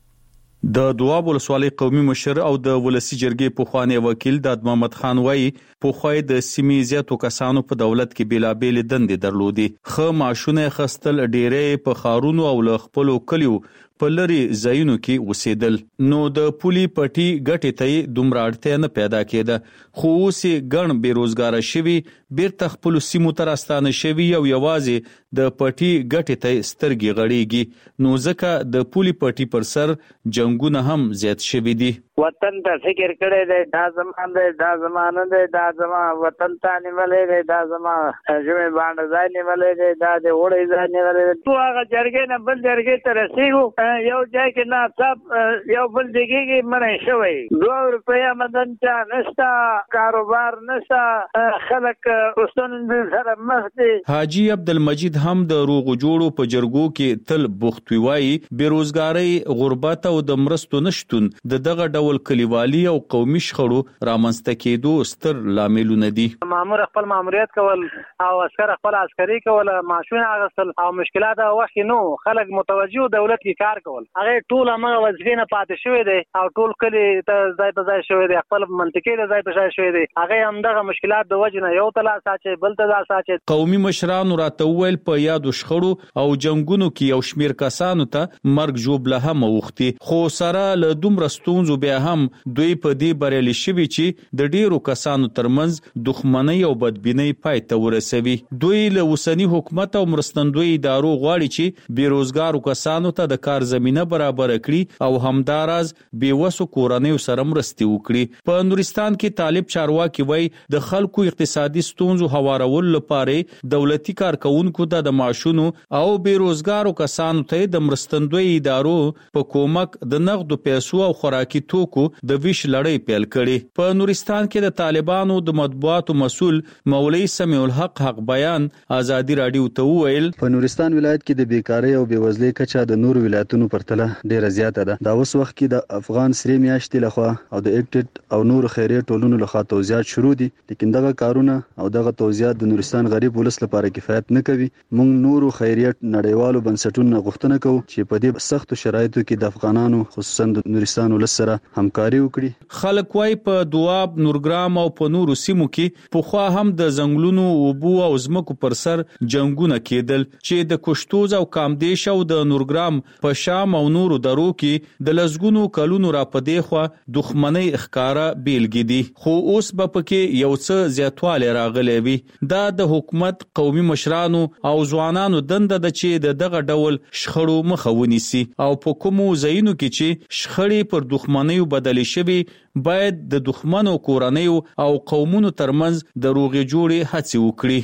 د دواب ولسوالۍ قومي مشر او د ولسی جرګې پخوانی وکیل داد محمد خان وایي پخوای د سیمې زیاتو کسانو په دولت کې بیلابېل دندې درلودې. خو ماشونه خستل ډېرې په خارونو او له خپلو کلیو په لري ځایونو کې اوسېدل. نو د پولي پټي ګټې ته دومره اړتیا نه پیدا کېده. خو اوس ګڼ بیروزګار شوي بیرته خپل سیمو ته راستانه شوي او یوازې د پټي ګټې ته سترګې غړېږي. نو ځکه د پولي پټي پر سر جنگونه هم زیات شوي دي. وطن ته فکر کړی دی دا زمان دی دا زمانه دی دا زما وطن ته نیولې دی دا زما ژمې باندې ځای نیولې دی دا د وړې ځای نیولې دی. تو هغه جرګې نه بل جرګې ته رسېږو یو ځای کې ناڅاپ یو بل ځای کې منع شوی دوه روپۍ آمدن چا نشته کاروبار نشته خلک ستونزو سره مخ دي. حاجي عبدالمجید هم د روغو جوړو په جرګو کې تل بوخت وي. بیروزګارۍ غربت او د مرستو نشتون د دغه ډول کلیوالي او قومي شخړو رامنځته کېدو ستر لاملونه دي. مامور خپل ماموریت کول او عسكر خپل عسکري کول ماشونه اغستل او مشکلات وخت نو خلک متوجه دولت کې کار کول هغه ټول هغه وظیفې نه پاتې شوی دی او ټول کلی ته ځای په ځای شوی دی خپل منطقې ته ځای په ځای شوی دی هغه هم دغه مشکلات د وجه نه یو تلا ساتي بل ته ساتي. قومي مشرانو راته ویل په یادو شخړو او جنگونو کې یو شمیر کسانو ته مرګ جوړ هم وختي. خو سره له دومره ستونزو بیا هم دوی په دې بریالي شوي چې د ډیرو کسانو ترمنځ دښمنۍ او بدبینۍ پای ته ورسوي. دوی له اوسنی حکومت او مرستندوی ادارو غواړي چې بیروزګارو کسانو ته د کار زمينه برابر کړي او همداراز بیوسو کورنیو سره مرستې وکړي. په نورستان کې طالب چارواکي وایي د خلکو اقتصادي ستونزو هوارول لپاره دولتي کارکونکو ته د معاشونو او بیروزګارو کسانو ته د مرستندوی ادارو په کومک د نغدو پیسو او خوراکي توکو د ویش لړۍ پیل کړي. په نورستان کې د طالبانو د مطبوعاتو مسول مولوی سمیع الحق حق بیان ازادي رادیو ته وویل په نورستان ولایت کې د بیکاری او بیوزلۍ کچه د نور ولایتونو پرتله ډیره زیاته ده. دا اوس وخت کې د افغان سری میاشتې لخوا او د ایکټډ او نور خیریه ټولنو لخوا توزیعات شروع دي لیکن دغه کارونه او دغه توزیعات د نورستان غریب ولس لپاره کفایت نه کوي. موږ نورو خیریه نړیوالو بنسټونو غوښتنه کوو چې په دې سختو شرایطو کې د افغانانو خصوصا د نورستان ولس سره همکاري وکړي. خلک وايي په دواب نورګرام او په نورو سیمو کې پخوا هم د ځنګلونو اوبو او ځمکو پر سر جنگونه کېدل چې د کوشتوز او کامدیش او د نورګرام په شام او نورو درو کې د لزګونو کلونو را پدې خو دښمنۍ ښکارا بیلګې دي. خو اوس به پکې یو څه زیاتواله راغلی وي. دا د حکومت قومي مشرانو او ځوانانو دنده د چې د دغه ډول شخړو مخه ونیسي او په کومو ځایونو کې چې شخړې پر دښمنۍ بدلې شوي باید د دښمنو کورنیو او قومونو ترمنځ د روغې جوړې هڅې وکړي.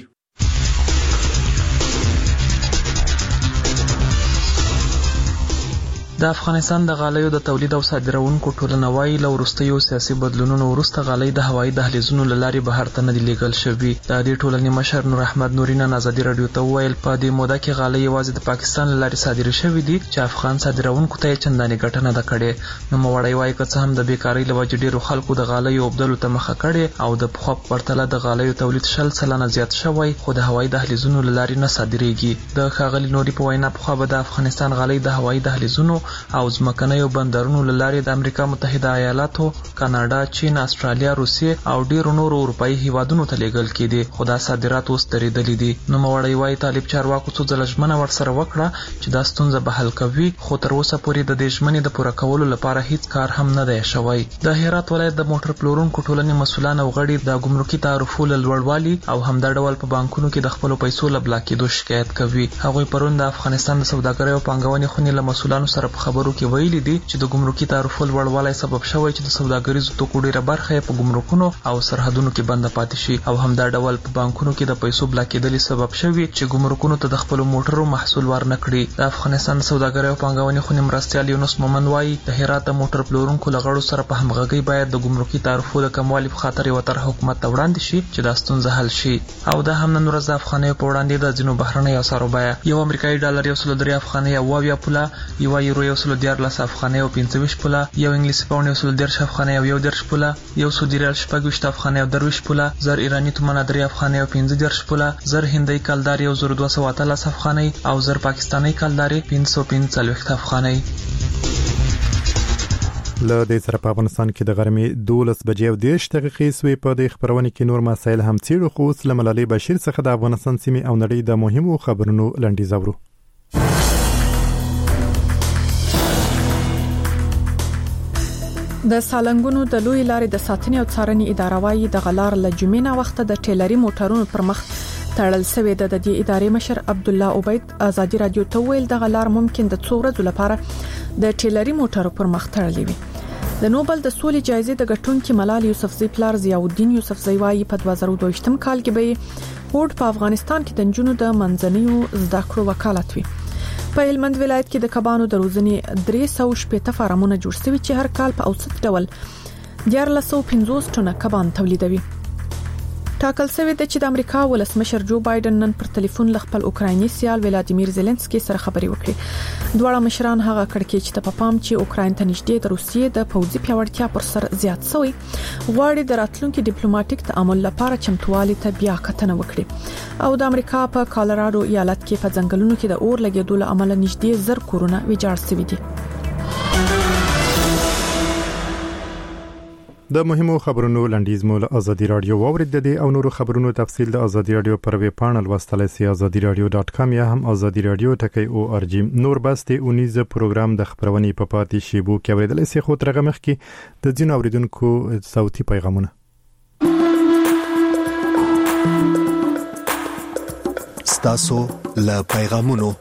د افغانستان د غالیو د تولید او صادرونکو ټولنه وايي له وروستیو سیاسي بدلونونو وروسته غالۍ د هوایي دهلیزونو له لارې بهر ته نه دي لیږل شوي. د دې ټولنې مشر نور احمد نوري نن ازادي رادیو ته وویل په دې موده کې غالۍ یوازې د پاکستان له لارې صادرې شوي دي چې افغان صادرونکو ته یې چندانې ګټه نه ده کړې. نوموړی وایي که څه هم د بیکارۍ له وجې ډېرو خلکو د غالیو اوبدلو ته مخه کړې او د پخوا په پرتله د غالیو تولید شل سلنه زیات شوی خو د هوایي دهلیزونو له لارې نه صادرېږي. د ښاغلي نوري په وینا پخوا به د افغانستان غالۍ د هوایي دهلیزونو او ځمکنیو بندرونو لارې د امریکا متحده ایالاتو، کاناډا، چین، استرالیا، روسیې او ډیرو نورو اروپאי هیوادونو ته لیږل کېدي، خو دا صادرات اوس درېدلي دي. نو موړی وايي طالب چارواکو څو ځله ژمنه ورسره وکړه چې دا ستونزه به حل کوي، خو تر اوسه پورې د دې ژمنې د پوره کولو لپاره هیڅ کار هم نه دی شوی. د هرات ولایت د موټر پلورونکو ټولنې مسؤلان او غړي د ګمرکي تعرفو له لوړوالي او همدا ډول په بانکونو کې د خپلو پیسو له بلاک کېدو شکایت کوي. هغوی پرون د افغانستان د سوداګرۍ او پانګونې خونې له مسؤلانو سره په خبرو کې ویلي دي چې د ګمرکي تعرفو لوړوالی سبب شوی چې د سوداګریزو توکو ډیره برخه یې په ګمرکونو او سرحدونو کې بنده پاتې شي، او همدا ډول په بانکونو کې د پیسو بلاک کېدل سبب شوی چې ګمرکونو ته د خپلو موټرو محصول ورنکړي. د افغانستان د سوداګرۍ او پانګونې خونې مرستیال یونس مومند وايي د هرات د موټر پلورونکو له غړو سره په همغږۍ باید د ګمرکي تعرفو د کموالي په خاطر یوه طرح حکومت ته وړاندې شي چې دا ستونزه حل شي. او دا هم نن ورځ د افغانیو په وړاندې د ځینو بهرنیو اسعارو بیه یو امریکایي ډالر یو سل درې افغانۍ او اویا پوله، یوه یورو یو سل دیارلس افغانۍ او پنځه ویشت پوله، یو انګلیسي پاونډ یو سل دېرش افغانۍ او یو دېرش پوله، یو سعودي ریال شپږ ویشت افغانۍ او درویشت پوله، زر ایراني تومنه درې افغانۍ او پنځه دېرش پوله، زر هندۍ کلدار یو زر دوه سوه اتلس افغانۍ او زر پاکستاني کلدارې پنځه سوه پنځه څلوېښت افغانۍ. له دې سره په افغانستان کې د غرمې دولس بجې او دېرش دقیقې سوې. په دې خبرونه کې نور مسایل هم څېړو، خو اوس له ملالۍ بشیر څخه د افغانستان سیمې او نړۍ د مهمو خبرونو لنډیز اورو. د سالنګونو د لوی لارې د ساتنې او څارنې اداره وايي د غلار له جمعې نه وخت د ټیلري موټرونو پر مخ تړل شوی د دې ادارې مشر عبد الله عبید ازادي رادیو ته ویل د غلار ممکن د څو ورځې لپاره د ټیلري موټرو پر مخ تړلې وي. د نوبل د سولې جایزې د ګټونکي ملال یوسفزۍ پلار ضیاءالدین یوسفزۍ وايي په دوه زره دوه ویشتم کال کې به هوډ په افغانستان کې د نجونو د منځنیو زده کړو وکالت وي. په هلمند ولایت کې د کبانو د روزنې درې سوه شپږ فارمونه جوړ شوي چې هر کال په اوسط ډول دیارلس سوه پنځوس ټنه کبان تولیدوي. ټاکل شوی دی چې د امریکا ولسمشر جو بایدن نن پر ټلیفون له خپل اوکرایني سیال ولادیمیر زيلنسکي سره خبرې وکړې. دواړه مشران هغه کړکېچ ته په پام چې اوکراین ته نږدې د روسیې د پوځي پیاوړتیا پر سر زیات شوی غواړي د راتلونکو ډیپلوماټیک تعامل لپاره چمتووالي ته بیا کتنه وکړي. او د امریکا په کالراډو ایالت کې په ځنګلونو کې د اور لګیدو له امله نږدې زر کورونه ویجاړ شوي دي. د مهمو خبرونو لنډیز مول ازادي رادیو واورید دي او نورو خبرونو تفصیل د ازادي رادیو پر ویب پاڼه لوستلای سي ازادي رادیو ډاټ کام یا هم ازادي رادیو ټکی او ار جی. نور بس د اونیز پروګرام د خبرونې په پاتې شی بو کې اوریدل سي خو ترغه مخ کې د ځینو اوریدونکو صوتي پیغامونه. ستاسو له پیغامونو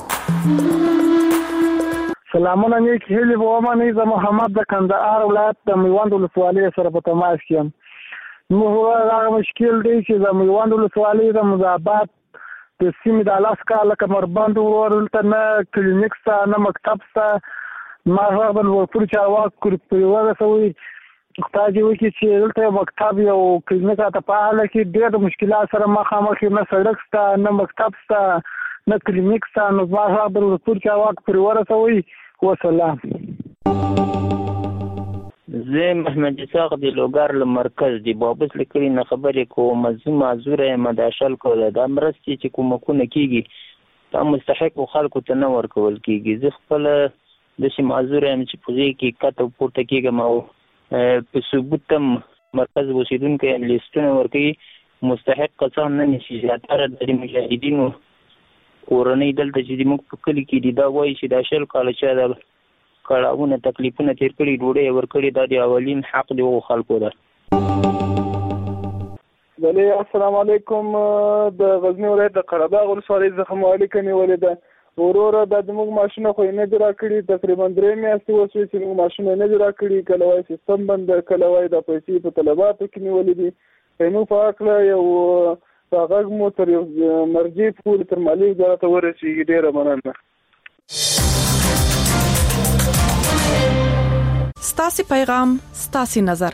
سلامونه نیک هیلې ومه نه زه محمد د کندهار ولایت د میوند ولسوالۍ سره په تماس کې یم. نو هغه مشکل دی چې د میوند ولسوالۍ د مزابات د سیمې د لاس کاله کمربند ورته نه کلینیک سته نه مکتب سته. ما هغه د ورپور چارواکو پرې ورسوي خدای دې وکړي چې دلته مکتب یو کلینیک ته په حاله کې ډېر مشکلات سره مخامخ یم، نه سړک سته نه مکتب سته نه کلینیک سته. نو ما هغه د ورپور چارواکو پرې ورسوي. وسلام. زه محمد اسحاق د لوګر له مرکز دی بابس لیکلي نه خبرې کوم. زه معذور یم د شل کوله د مرستې چې کومکونه کیږي دا مستحق خلکو ته نه ورکول کیږي. زه خپل د شي معذور یم چې په دې کې کته پورته کیږم او په ثبوت هم مرکز اوسیدونکو لیستونه ورکوي. مستحق کسان نه نشي زیاتره د مجاهدینو کورنۍ دلته چې موږ په کلی کې دي دا وایي چې دا شل کاله چې دا کړهونه تکلیفونه تیر کړي ډوډۍ ورکړي دا د اولین حق دی او خلکو ده. بله السلام علیکم. د غزنی ولایت د قرهباغ ولسوالۍ څخه مالک نیولې ده وروره دا د موږ ماشونه خو نه جوړ کړي تقریبا درې میاشتې وشوي چې موږ ماشونه نه جوړ کړي. کله وایي سیستم بند کله وایي د پیسې په طلباتو کې نیولې دي. نو په اکله یو هغه مو تر یو مرجع پورې تر مالي وزارت ورسېږي. ډېره مننه. ستاسو پیغام ستاسو نظر.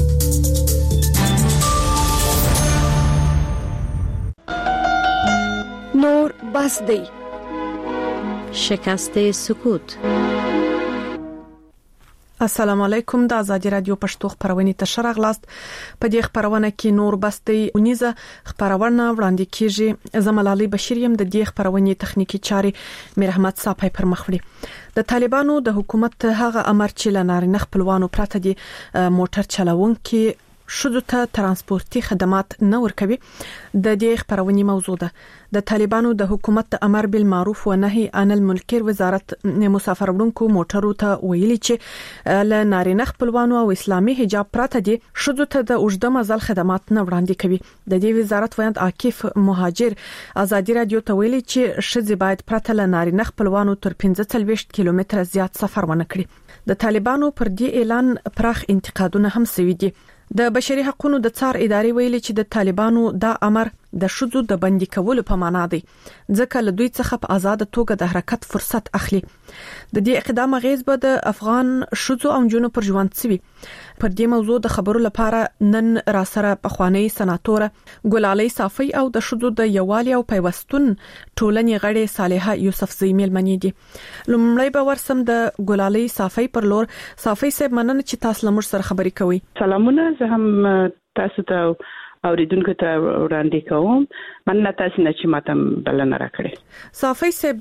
نور بس دی. شکست سکوت. السلام علیکم د ازادي رادیو پښتو خبرونه ته شرغلاست په دې خبرونه کې نور بستي اونیزه خبرونه وړاندې کیږي زملالي بشیریم د دې خبرونه تخنیکی چاري مرحمت صاحب پر مخ وړي د طالبانو د حکومت هغه امر چې لنارینه خپلوانو پرته دي موټر چلوونکي شودو ته ترانسپورتي خدمات نه ورکوي د دې خبرونې موضوع ده د طالبانو د حکومت امر بالمعروف و نهي عن المنکر وزارت مسافر وړونکو موټرو ته ویلي چې ل نارینه خپلوانو او اسلامي حجاب پرته دي شودو ته د اوږده مزل خدمات نه وړاندې کوي د دې وزارت ویاند عاکف مهاجر ازادي رادیو ته ویلي چې شذ باید پرته ل نارینه خپلوانو تر پنځه ویشت کیلومتره زیات سفر ونه کړي د طالبانو پر دې اعلان پراخ انتقادونه هم سوي دي د بشري حقوقو د څار ادارې ویلي چې د طالبانو دا امر د شذو د بندي کولو په معنا دی ځکه له دوی څخه په آزاد توګه د حرکت فرصت اخلي د دې اقدام غیز به د افغان شذو او جنونو پر ژوند سوي پر دې موضوع د خبرو لپاره نن را سره پخوانی سناتور ګلالي صافي او د شذو د یوالي او پیوستون ټولنې غړي صالحه یوسفزۍ ملمنې دي لومړی به ورسم د ګلالي صافي پر لور صافي صاحب مننه چې تاسو لمر سره خبرې کوي سلامونه زه هم تاسو ته اوریدونکو ته وړاندې کوم مننه تاسو نه چې ماته بلنه راکړې صافي صاحب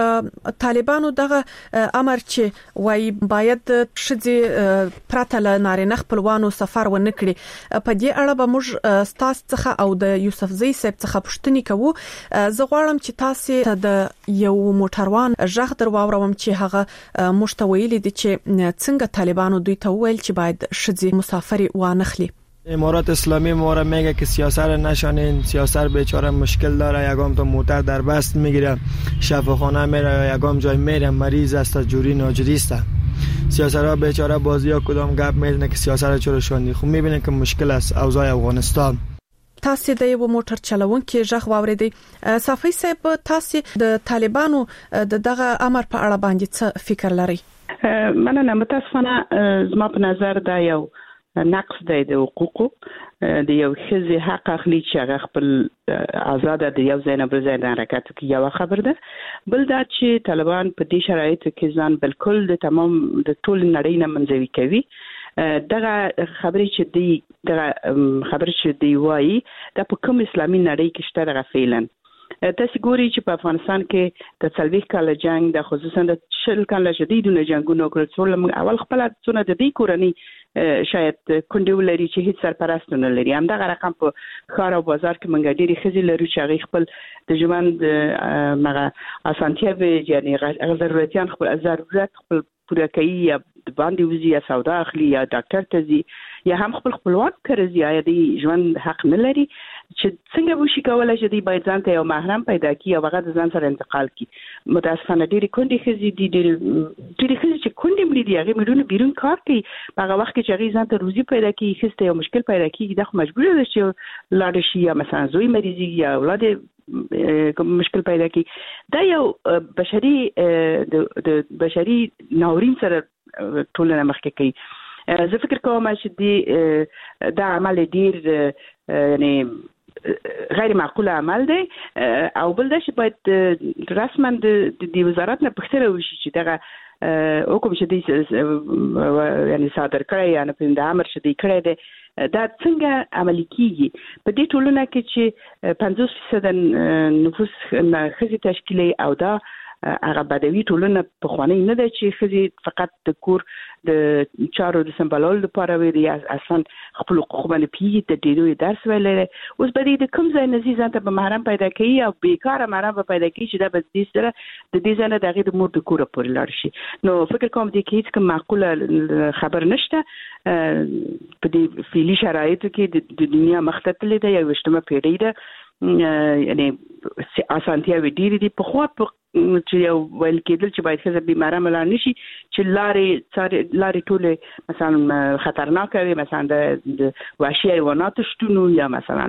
د طالبانو دغه امر چې وای باید شذي پرته ل نارینه خپلوانو سفر ونه کړي په دې اړه به موږ ستاسو څخه او د یوسفزۍ صاحب څخه پوښتنه کوو زه غواړم چې تاسو د یو موټروان ژغ در واوروم چې هغه مشتویل دي چې څنګه طالبانو دوی ته ویل چې باید شذي مسافر وانخلي امارات اسلامی ما را میگه که سیاست را نشانین سیاست بیچاره مشکل داره یگام تا موتر در بست میگیره شفاخانه میره یگام جای میره مریض است جوری ناجوری است سیاست را بیچاره بازی ها کدام گپ میزنه که سیاست را چرا شوندی خب میبینه که مشکل است اوضاع افغانستان تاسو د یو موټر چلوونکي ژغ واوریدي صافي صاحب تاسو د طالبانو د دغه امر په اړه باندې څه فکر لري مننه متاسفانه زما په نظر دا یو نقص دی د حقوقو د یو خزي حق اخلي چې هغه خپل آزاد د یو ځای نه بل ځای حرکت کوي یو خبر ده بل دا چې طالبان په دې شرایطو کې ځان بالکل د تمام د ټول نړۍ نه منځوي کوي دغه خبرې چې دی دغه خبرې چې دی وایي د په کوم اسلامي نړۍ کې شته دغه فعلا تاسو ګوري چې په افغانستان کې د څلويخ کال جنگ د خصوصا د شل کال شدیدونه جنگونو کړل څول اول خپل څونه د دې کورنۍ شاید کندې ولري چې هیڅ سرپرستونه لري هم دغه رقم په خار او بازار کې منګ ډېری خزي لري چې هغه خپل د ژوند مغه اسانتیاوي یعنی ضرورتيان خپل ضرورت خپل پوره کوي یا باندې وزي یا سودا اخلي یا ډاکټر ته ځي یا هم خپل خپلوان کړی یا د ژوند حق نه لري چې څنګه وشي کولای چې دی باید ځان ته یو محرم پیدا کړي او هغه د ځان سره انتقال کړي متاسفانه ډېری کندې خزي دي ډېری خزي چې کندې ملي دي هغه مليونه بیرون کار کوي هغه وخت چې هغه ځان ته روزي پیدا کړي خسته یو مشکل پیدا کړي د مجبور دي چې لاړ شي یا مثلا زوی مریضي یا اولاد مشکل پیدا کړي دا یو بشري د بشري ناورین سره ټولنه مخکې کوي زه فکر کوم چې دی دا عمل ډیر یعنی غیر معقول عمل دی او بل دا چې باید رسما د وزارت نه پښتنه وشي چې دغه حکم چې دی یعنی صادر کړی یا نه په امر چې دی کړی دی دا څنګه عملي کیږي په دې ټولنه کې چې پنځوس فیصد نفوس خزي تشکیلي او دا هغه بدوي ټولنه په خواني نه ده چې خزي فقط د کور د چارو د سمبالول لپاره وي اصلا خپل حقوق باندې پیږي د ډیرو درس ویلې اوس به د کوم ځای نزي ځان ته به محرم پیدا کوي او بیکاره محرم به پیدا کوي چې دا به دې سره د دې ځنه دغه د مور د کور پورې لاړ شي نو فکر کوم دې کې هیڅ کوم معقوله خبر نشته په دې فعلی شرایطو کې د دنیا مختلفه ده یو وشتمه پیړۍ ده یعنی اسانتیا وی ډیری دي په خو په چې یو ویل کېدل چې باید خزه بیماره ملا نشي چې لارې لارې ټوله مثلا خطرناک وي مثلا د وحشي حیوانات شتون یا مثلا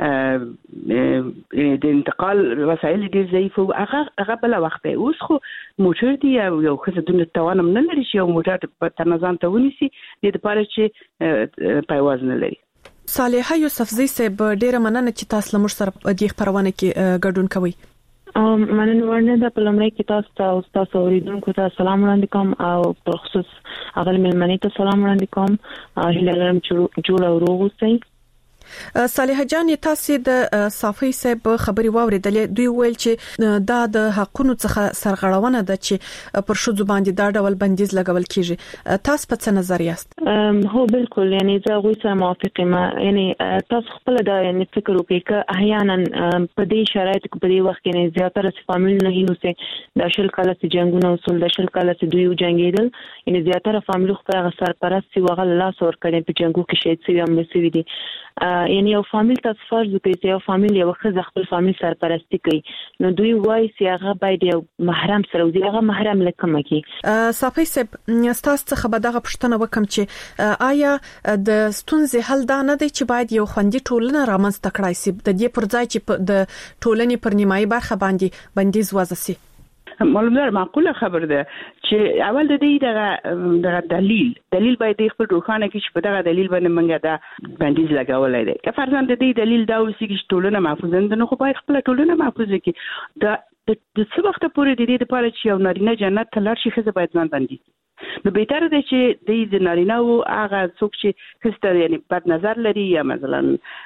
د انتقال وسایل ډیر ضعیف او هغه هغه بل وخت اوس خو موټر دی یو خزه د توانم نه لري چې یو موټر په تنظیم ته ونیسي د لپاره چې پایواز نه لري صالحه یوسفزۍ صاحب ډیره مننه چې تاسو لمر سره د خبرونه کې ګډون کوي مننه ورنه د پلمړی کې تاسو ته او تاسو اوریدونکو ته سلام وړاندې کوم او په خصوص هغه ملمنې ته سلام وړاندې کوم هیله لرم چې جوړ او روغ اوسئ. صالح جان تاسو د صافي صاحب خبري واوریدلې دوی ویل چې دا د حقونو څخه سرغړونه ده چې پر شو زبان دي دا ډول بندیز لګول کیږي. تاسو په څه نظر یاست؟ هو بالکل یعنی زه غوښ سره موافق یم. یعنی تاسو خپل دا یعنی فکر وکړئ چې احیانا په دې شرایط کې په دې وخت کې نه زیاتره فامیل نه هینو سه د شل کاله چې جنگونه وصول د شل کاله چې دوی جنگیدل یعنی زیاتره فامیل خپل غسر پرستی وغه لاس ور کړي په جنگو کې شهید شوی هم نشي دي. یعنی یو فامیل تاسو فرض وکړئ چې یو فامیل یو خزه خپل فامیل سرپرستی کوي نو دوی وایي چې هغه باید یو محرم سره وي هغه محرم لکه کی. صافي صاحب تاسو څخه به دغه پوښتنه وکم چې آیا د ستونزې حل دا نه دی چې باید یو خوندي ټولنه رامنځته کړای شي د دې پر ځای چې د ټولنې پر نیمایي برخه باندې بندیز وضع شي؟ معلومه معقوله خبر ده چې اول د دې دغه دغه دلیل دلیل باید خپل روخانه کې چې په دغه دلیل باندې منګه دا بندیز لګولای دی. که فرضاً د دې دلیل دا وسی چې ټولنه محفوظه نه خو باید خپل ټولنه محفوظه کړي. دا د څه وخت پورې د دې لپاره چې یو نارینه جنت ته لاړ شي خزه باید ځان بندي. نو بهتره ده چې د نارینه او هغه څوک چې خسته یعنی بد نظر لري یا مثلا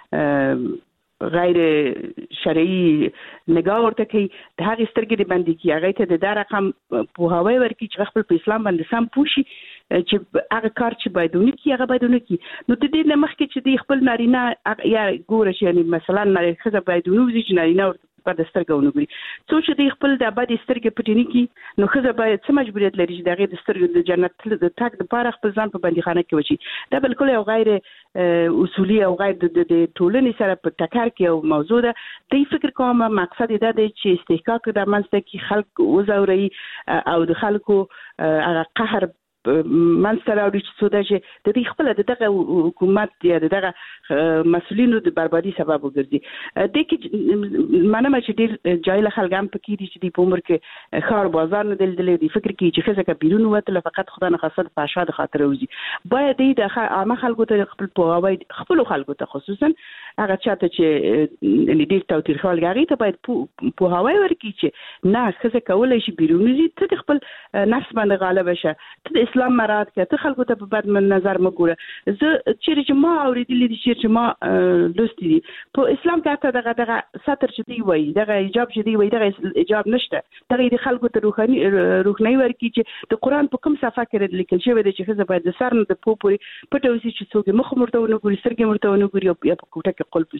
غیر شرعي نگاه ورته کوي د هغه سترګې دی باندې کی هغه ته د رقم په هواي ورکی چې خپل په اسلام باندې سم پوښي چې هغه کار چې بايدونه کی هغه بايدونه کی. نو د دې نه مخکې چې د خپل نارینه یا ګوره چې یعنی مثلا نه خزه بايدونه وزي چې نارینه په دسترګو ونګوري څو چې د خپل د ابد سترګې پټینی کی نو خزه باید څه مجبوریت لري چې دغه د سترګو د جنت د تاک د پاره خپل ځان په بندیخانه کې وشي. دا بالکل یو غیر اصولي او غیر د ټولنې سره په ټکر کې یو موضوع ده. د فکر کوم مقصد دا دی چې استحقاق د منځته کې خلک وزوري او د خلکو هغه قهر منځته راوړي چې څو د چې د خپل دغه حکومت یا دغه مسؤلینو د بربادي سبب وګرځي. د کې منم چې ډیر جایله خلک هم پکې دي چې د عمر کې خار بازار نه دلدلې دي فکر کوي چې خزه کبیرون وته فقط خدای نه خاصه فاشا د خاطر وځي. باید د عامه خلکو ته خپل پوهاوی خپل خلکو ته خصوصا هغه چاته چې لیدل توتیر خپل غاړي ته باید پوهاوی ورکړي چې نه خزه کولای شي بیرون وځي ته خپل نفس باندې غالب شه ته اسلام مراد کې ته خلکو ته په بد نظر مګوره. زه چې ما اوریدلې دي چې ما لوستي دي په اسلام کې ته دغه دغه ستر چې دی وای دغه حجاب چې دی وای دغه حجاب نشته دغه د خلکو ته روحاني روحنی ورکی چې د قران په کوم صفحه کې لیکل شوی دی چې خزه باید د سر نه د پوپوري پټه وسی چې څوک مخ مرته ونګوري سرګي مرته ونګوري یا په کوټه کې قلب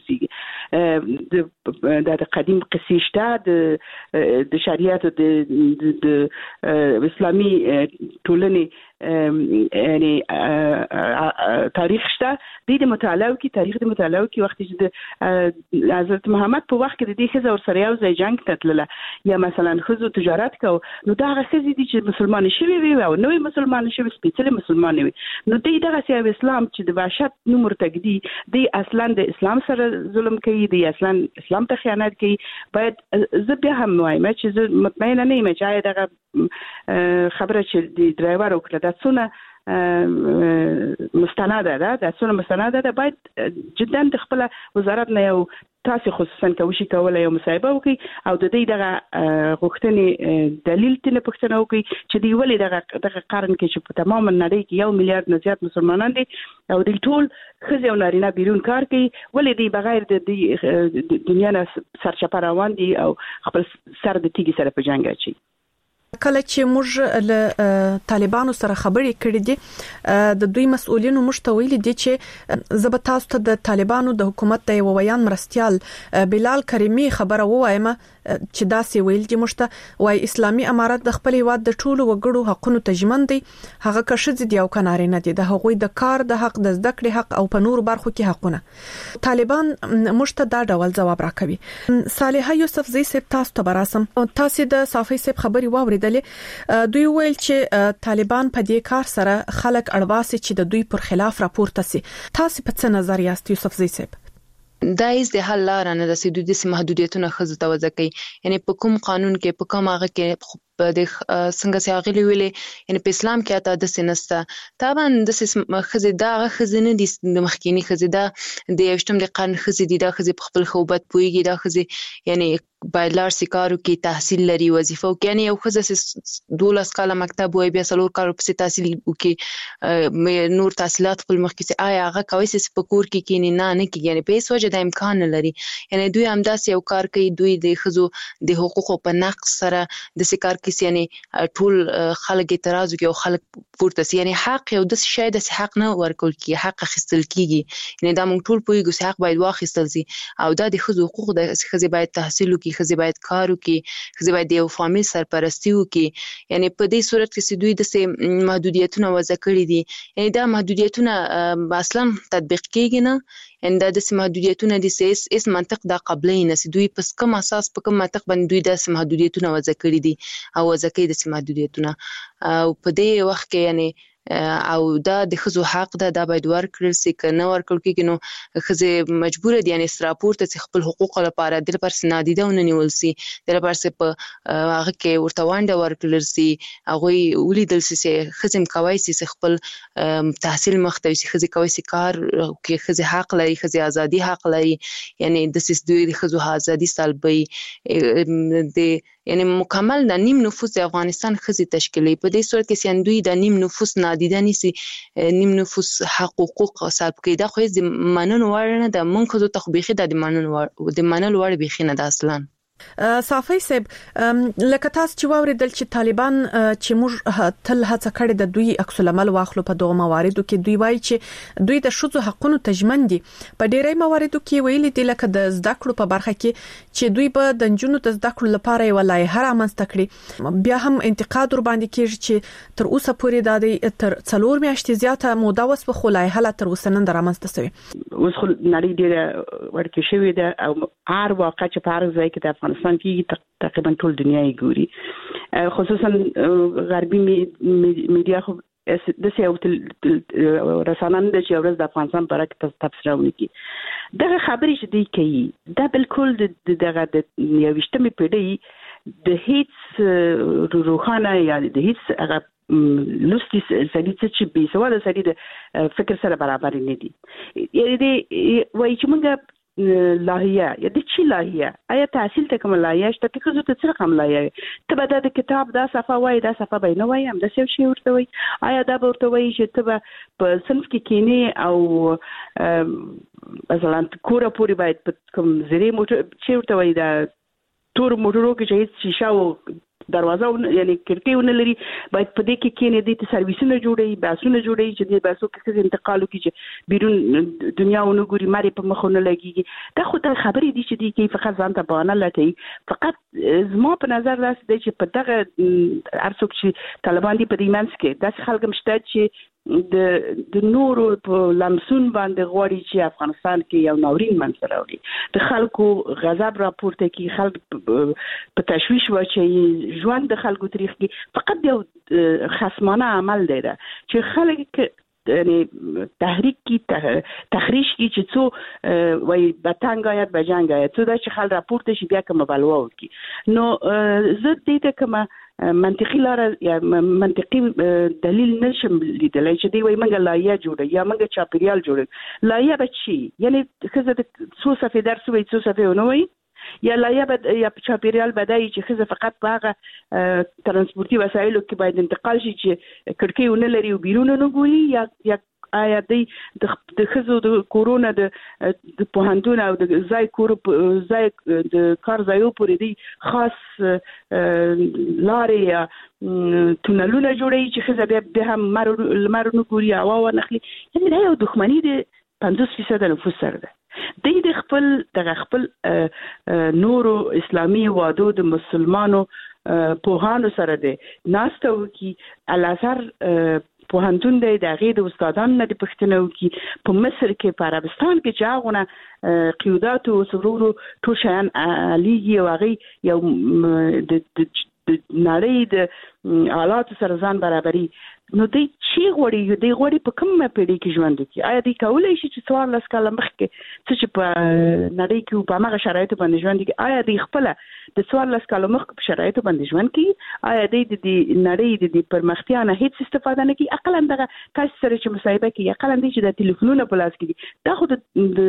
وسیږي. د قدیم قصې شته د شریعت د اسلامي ټولنې یعنی تاریخ شته د مطالعه کی تاریخ د مطالعه کی وخت چې د حضرت محمد په وخت کې د دې خزه ور سره یو ځای جنگ تتلله یا مثلا خزو تجارت کو نو دا هغه خزې دي چې مسلمان شوی وي او نوې مسلمان شوی سپیڅلې مسلمان وي نو دې دغه سیاو اسلام چې د وحشت نو مرتکدي دی اصلا د اسلام سره ظلم کوي دی اصلا اسلام ته خیانت کوي. باید زه بیا هم وایم چې زه مطمئنه نه یم چې دغه خبره چې د ډرایور وکړه د څونه مستنده ده د څونه مستنده ده باید جدا د خپل وزارت نه یو تاسو خصوصا کوشي کولای یو مصاحبه وکي او د دې دغه غوښتنې دلیل تل پښتنه وکي چې دی ولې دغه دغه قرن کې چې په تمام نړۍ کې یو میلیارډ نه زیات مسلمانان دي او د ټول خزي او نارینه بیرون کار کوي ولې دی بغیر د دنیا نه سرچپه روان دي او خپل سر د تیګي سره په جنگ اچي. کله چې موږ له طالبانو سره خبرې کړې دي د دوی مسؤلینو موږ ته ویلي دي چې زبر تاسو ته د طالبانو د حکومت د ویان مرستيال بلال کریمی خبره وایم چې داسې ویل دي موږ ته وای اسلامي امارات د خپل هواد د ټولو وګړو حقونو ته ژمن دي هغه کښ دي او کناري نه دي د هغوی د کار د حق د زده کړې حق او په نور برخو کې حقونه طالبان موږ ته دا ډول جواب راکوي. صالحه یوسف زی سپ تاسو ته براسم تاسو د صافي سپ خبري واوري دوی ویل چې طالبان په دې کار سره خلک اړواسي چې د دوی پر خلاف راپورته سي. تاسو په څه نظر یاست یوسف زی صاحب؟ دا هیڅ د حل لار نه د سیدودي محدودیتونو خزه توځه کوي یعنی په کوم قانون کې په کوم هغه کې په د څنګه سیاغلی ویلې یعنی په اسلام کې اته د سنسته طبعا د خزه دا خزینه دي د مخکینی خزه دا د یوشتم د قانون خزه دي دا خزه په خپل خوبت پويږي دا خزه یعنی بایلار سکارو کې تحصیل لري وظیفه او یعنی یو خزه دولس کاله مکتب وای بیا څلور کاله پسې تحصیل وکي نور تحصیلات خپل مخ کې آیا هغه کوي چې په کور کې کینی نه نه کې یعنی په هیڅ وجه د امکان نه لري یعنی دوی همداسې یو کار کوي دوی د خزو د حقوقو په نقص سره د سکار کې یعنی ټول خلک اعتراض کوي او خلک پورته یعنی حق یو د شی د حق نه ورکول کی حق اخیستل کیږي یعنی دا موږ ټول پوهیږو چې حق باید واخیستل شي او دا د خزو حقوق د خزي باید تحصیل وکړي خزي باید کار وکړي خزي باید یو فامیل سرپرستی وکړي یعنی په دې صورت کې چې دوی د محدودیتونه وضع کړی دي یعنی دا محدودیتونه اصلا تطبیق کیږي نه ان دا د محدودیتونه د سیس اس منطق دا قبلې نه دوی پس کوم اساس په کوم منطق باندې دوی د محدودیتونه وضع کړی دي او وضع کوي د محدودیتونه او په دې وخت کې یعنی او دا د خزو حق ده دا باید ورکړل شي که نه ورکړل کېږي نو ښځې مجبوره دي یعنې راپورته چې خپل حقوقو لپاره د لپاره نادیده ونه نیول شي د لپاره په هغه کې ورته ونډه ورکړل شي هغوی ولیدل شي چې ښځې هم کولی شي چې خپل تحصیل مخ ته یوسي ښځې کولی شي کار وکړي ښځې حق لري ښځې ازادي حق لري یعنې داسې دوی د ښځو ازادي سلبوي د یعنی مکمل د نیم نفوس د افغانستان ښځې تشکیلوي په دې صورت کې چې دوی د نیم نفوس نادیده نیسي نیم نفوس حق حقوق سلب کوي دا خو د منلو وړ نه ده موږ ښځو ته خو بیخي دا د منلو وړ بیخي نه ده اصلا صافی صاحب لکه تاسو چې واوریدل چې طالبان چې موږ تل هڅه کړې د دوی عکس العمل واخلو په دغه مواردو کې دوی وایي چې دوی د شذو حقونو تجمن دي په ډیری مواردو کې ویلي دي لکه د زده کړو په برخه کې چې دوی په د جنونو د زده کړو لپاره یو لایحه رامنځته کړي بیا هم انتقاد ور باندې کېږي چې تر اوسه پورې د تر څلور میاشتې زیاته موده وس په خلایحه لا تر اوسه نن رامنځته شوی اوس خو نړۍ ډیره ورکه شوې ده او هر واقع چې په هر ځای کې د افغانستان کې تقریبا ټول دنیا یې ګوري خصوصا غربي میډیا خو د سیاو رسانان د چې ورځ د افغانستان پر کې تفسیر ونکي دغه خبرې چې دی کوي دا بالکل دغه د یوشتمې پیړۍ د هیڅ روحانه یا د هیڅ هغه لوستي سړي چې به سواده سړي د فکر سره برابر نه دي یعنی دی وایي چې موږ لاهیه یا د چی لاهیه آیا تحصیل ته کوم لاهیه شته چې خو ته څه کوم لاهیه ته به د کتاب دا صفه وای دا صفه به نه وای هم د څه شی ورته وای آیا دا ورته وای چې ته په صنف کې کینی او مثلا کور پوری باید کوم زری موټر چې ورته وای دا تور موټرو کې چې شیشه او دروازه یعنی کړکۍ لري باید په دې کې کې نه دي سرویسونه جوړي باسونه جوړي چې د باسو کې انتقال وکړي چې بیرون دنیا ونګوري ماري په مخونه لګيږي دا خو د خبرې دي چې دي کې فقط ځان ته بهانه لټي فقط زما په نظر راځي چې په دغه ارڅوک چې طالبان دي په دې منځ کې داس خلک مشته چې د د نورو په لمسون باندې غواړي چې افغانستان کې یو ناورین منځ راوړي د خلکو غضب راپورته کی خلک په تشویش واچي ژوند د خلکو تاریخ کې فقط یو خصمانه عمل دی چې خلک یعنی تحریک کی تخریش کی چې څو وای بتنګ آیات بجنګ آیات څو دا چې خل راپورته شي بیا کوم بلوا وکي نو زه دې ته کوم منطقي لار یا منطقي دلیل نشم لیدلای چې دی وای منګه لایه جوړه یا منګه چاپریال جوړه لایه بچي یعنی خزه د څو صفې درس وای څو صفې ونه وای یا لایه بد یا چاپریال بدای چې خزه فقط په هغه ترانسپورتي وسایلو کې باید انتقال شي چې کړکۍ ونه لري او بیرون نه ګوري یا یا آیا د خزو د کورونا د پوهنتون او د ځای کور ځای د کار ځایو پورې دی خاص لارې یا تونلونه جوړي چې خزه به هم مر نه ګوري او ونخلي یعنی دا یو دښمنی د پنځوس فیصد نفوس سره ده د خپل د خپل نورو اسلامي وادو د مسلمانو پوهانو سره ده ناستو کی الازهر پوهنتون دی د غید استادان نه د پښتنو کی په مصر کې په عربستان کې چاغونه قیودات او سرور تو شان علی او غي یو د نړۍ د حالات سره ځان برابرۍ نو دوی چې غوړي دوی غوړي په کومه پیړۍ کې ژوند کوي آیا دوی کولای شي چې څوار لاس کاله مخکې څه چې په نړۍ کې په هغه شرایطو باندې ژوند کوي آیا دوی خپل د څوار لاس کاله مخکې په شرایطو باندې ژوند کوي آیا دوی د نړۍ د پرمختیا نه هیڅ استفاده نه کوي اقل اندغه کس سره چې مصاحبه کوي اقل اندې چې د ټلیفونونو په لاس کې دا خو د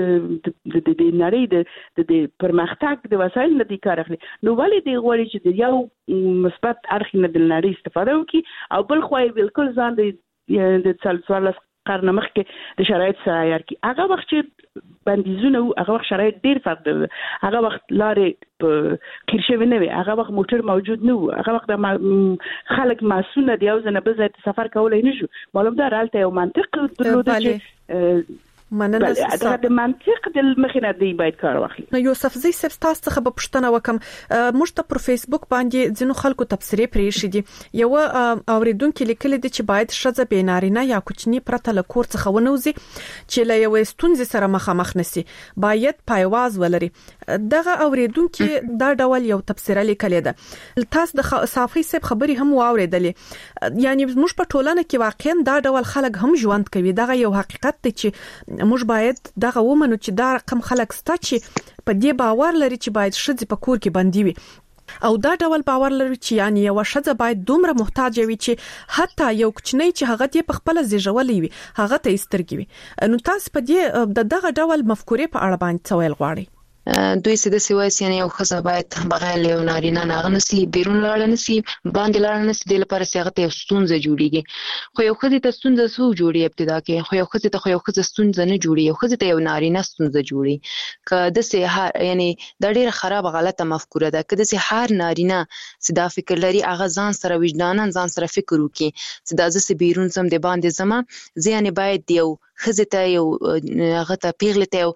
د نړۍ د د پرمختګ د وسایل نه دي کار اخلي نو ولې دوی غوړي چې د یو مثبت اړخ نه د نړۍ استفاده وکړي او بل خو یې بالکل ځان د د څلور قرن مخکې د شرایط سره عیار کی هغه وخت چې بندیزونه هغه وخت شرایط ډیر فرق دی هغه وخت لارې په خیرشوي نه وي هغه وخت موټر موجود نه و هغه وخت خلک مسونه دی او زنه به ځای سفر کولای نه شو معلوم ده رالته یو منطق درلوده چې مننه دا د منطق د مخینه دی باید کار واخلي نو یوسف زی سب تاسو څخه په پښتنه وکم موږ ته پر فیسبوک باندې ځینو خلکو تبصره پرې شي دي یو اوریدونکو لیکل دي چې باید شزه بینارینه یا کوچنی پرته له کور څخه ونوزي چې له یو ستونزې سره مخامخ نشي باید پایواز ولري دغه اوریدونکو دا ډول یو تبصره لیکل ده تاسو د صافي سب خبري هم واوریدلې یعنی موږ په ټولنه کې واقعا دا ډول خلک هم ژوند کوي دغه یو حقیقت دی چې موږ باید دغه ومنو چې دا رقم خلک ستا چې په دې باور لري چې باید شذ په کور کې بندي وي او دا ډول باور لري چې یعنی یو شذ باید دومره محتاج وي چې حتی یو کوچنی چې هغه دې په خپل زیږولې وي هغه ته استرګي وي نو تاسو په دې د دغه ډول مفکورې په اړه باندې څه ویل غواړئ دوی سده سوای سینه یو خزه باید بغیر له نارینه نه نسي بیرون لاړ نسي باندې لاړ نسي د لپاره سیاغه ته ستونزه جوړیږي خو یو خزه ته ستونزه سو جوړي ابتدا کې خو یو خزه ته خو یو خزه ستونزه نه جوړي یو خزه ته یو نارینه ستونزه جوړي که د سه یعنی د ډیره خراب غلطه مفکوره ده که د سه هر نارینه صدا فکر لري اغه ځان سره وجدانن ځان سره فکر وکي صدا ز بیرون سم د باندې زما ځینې باید یو خزه ته یو هغه ته پیغله ته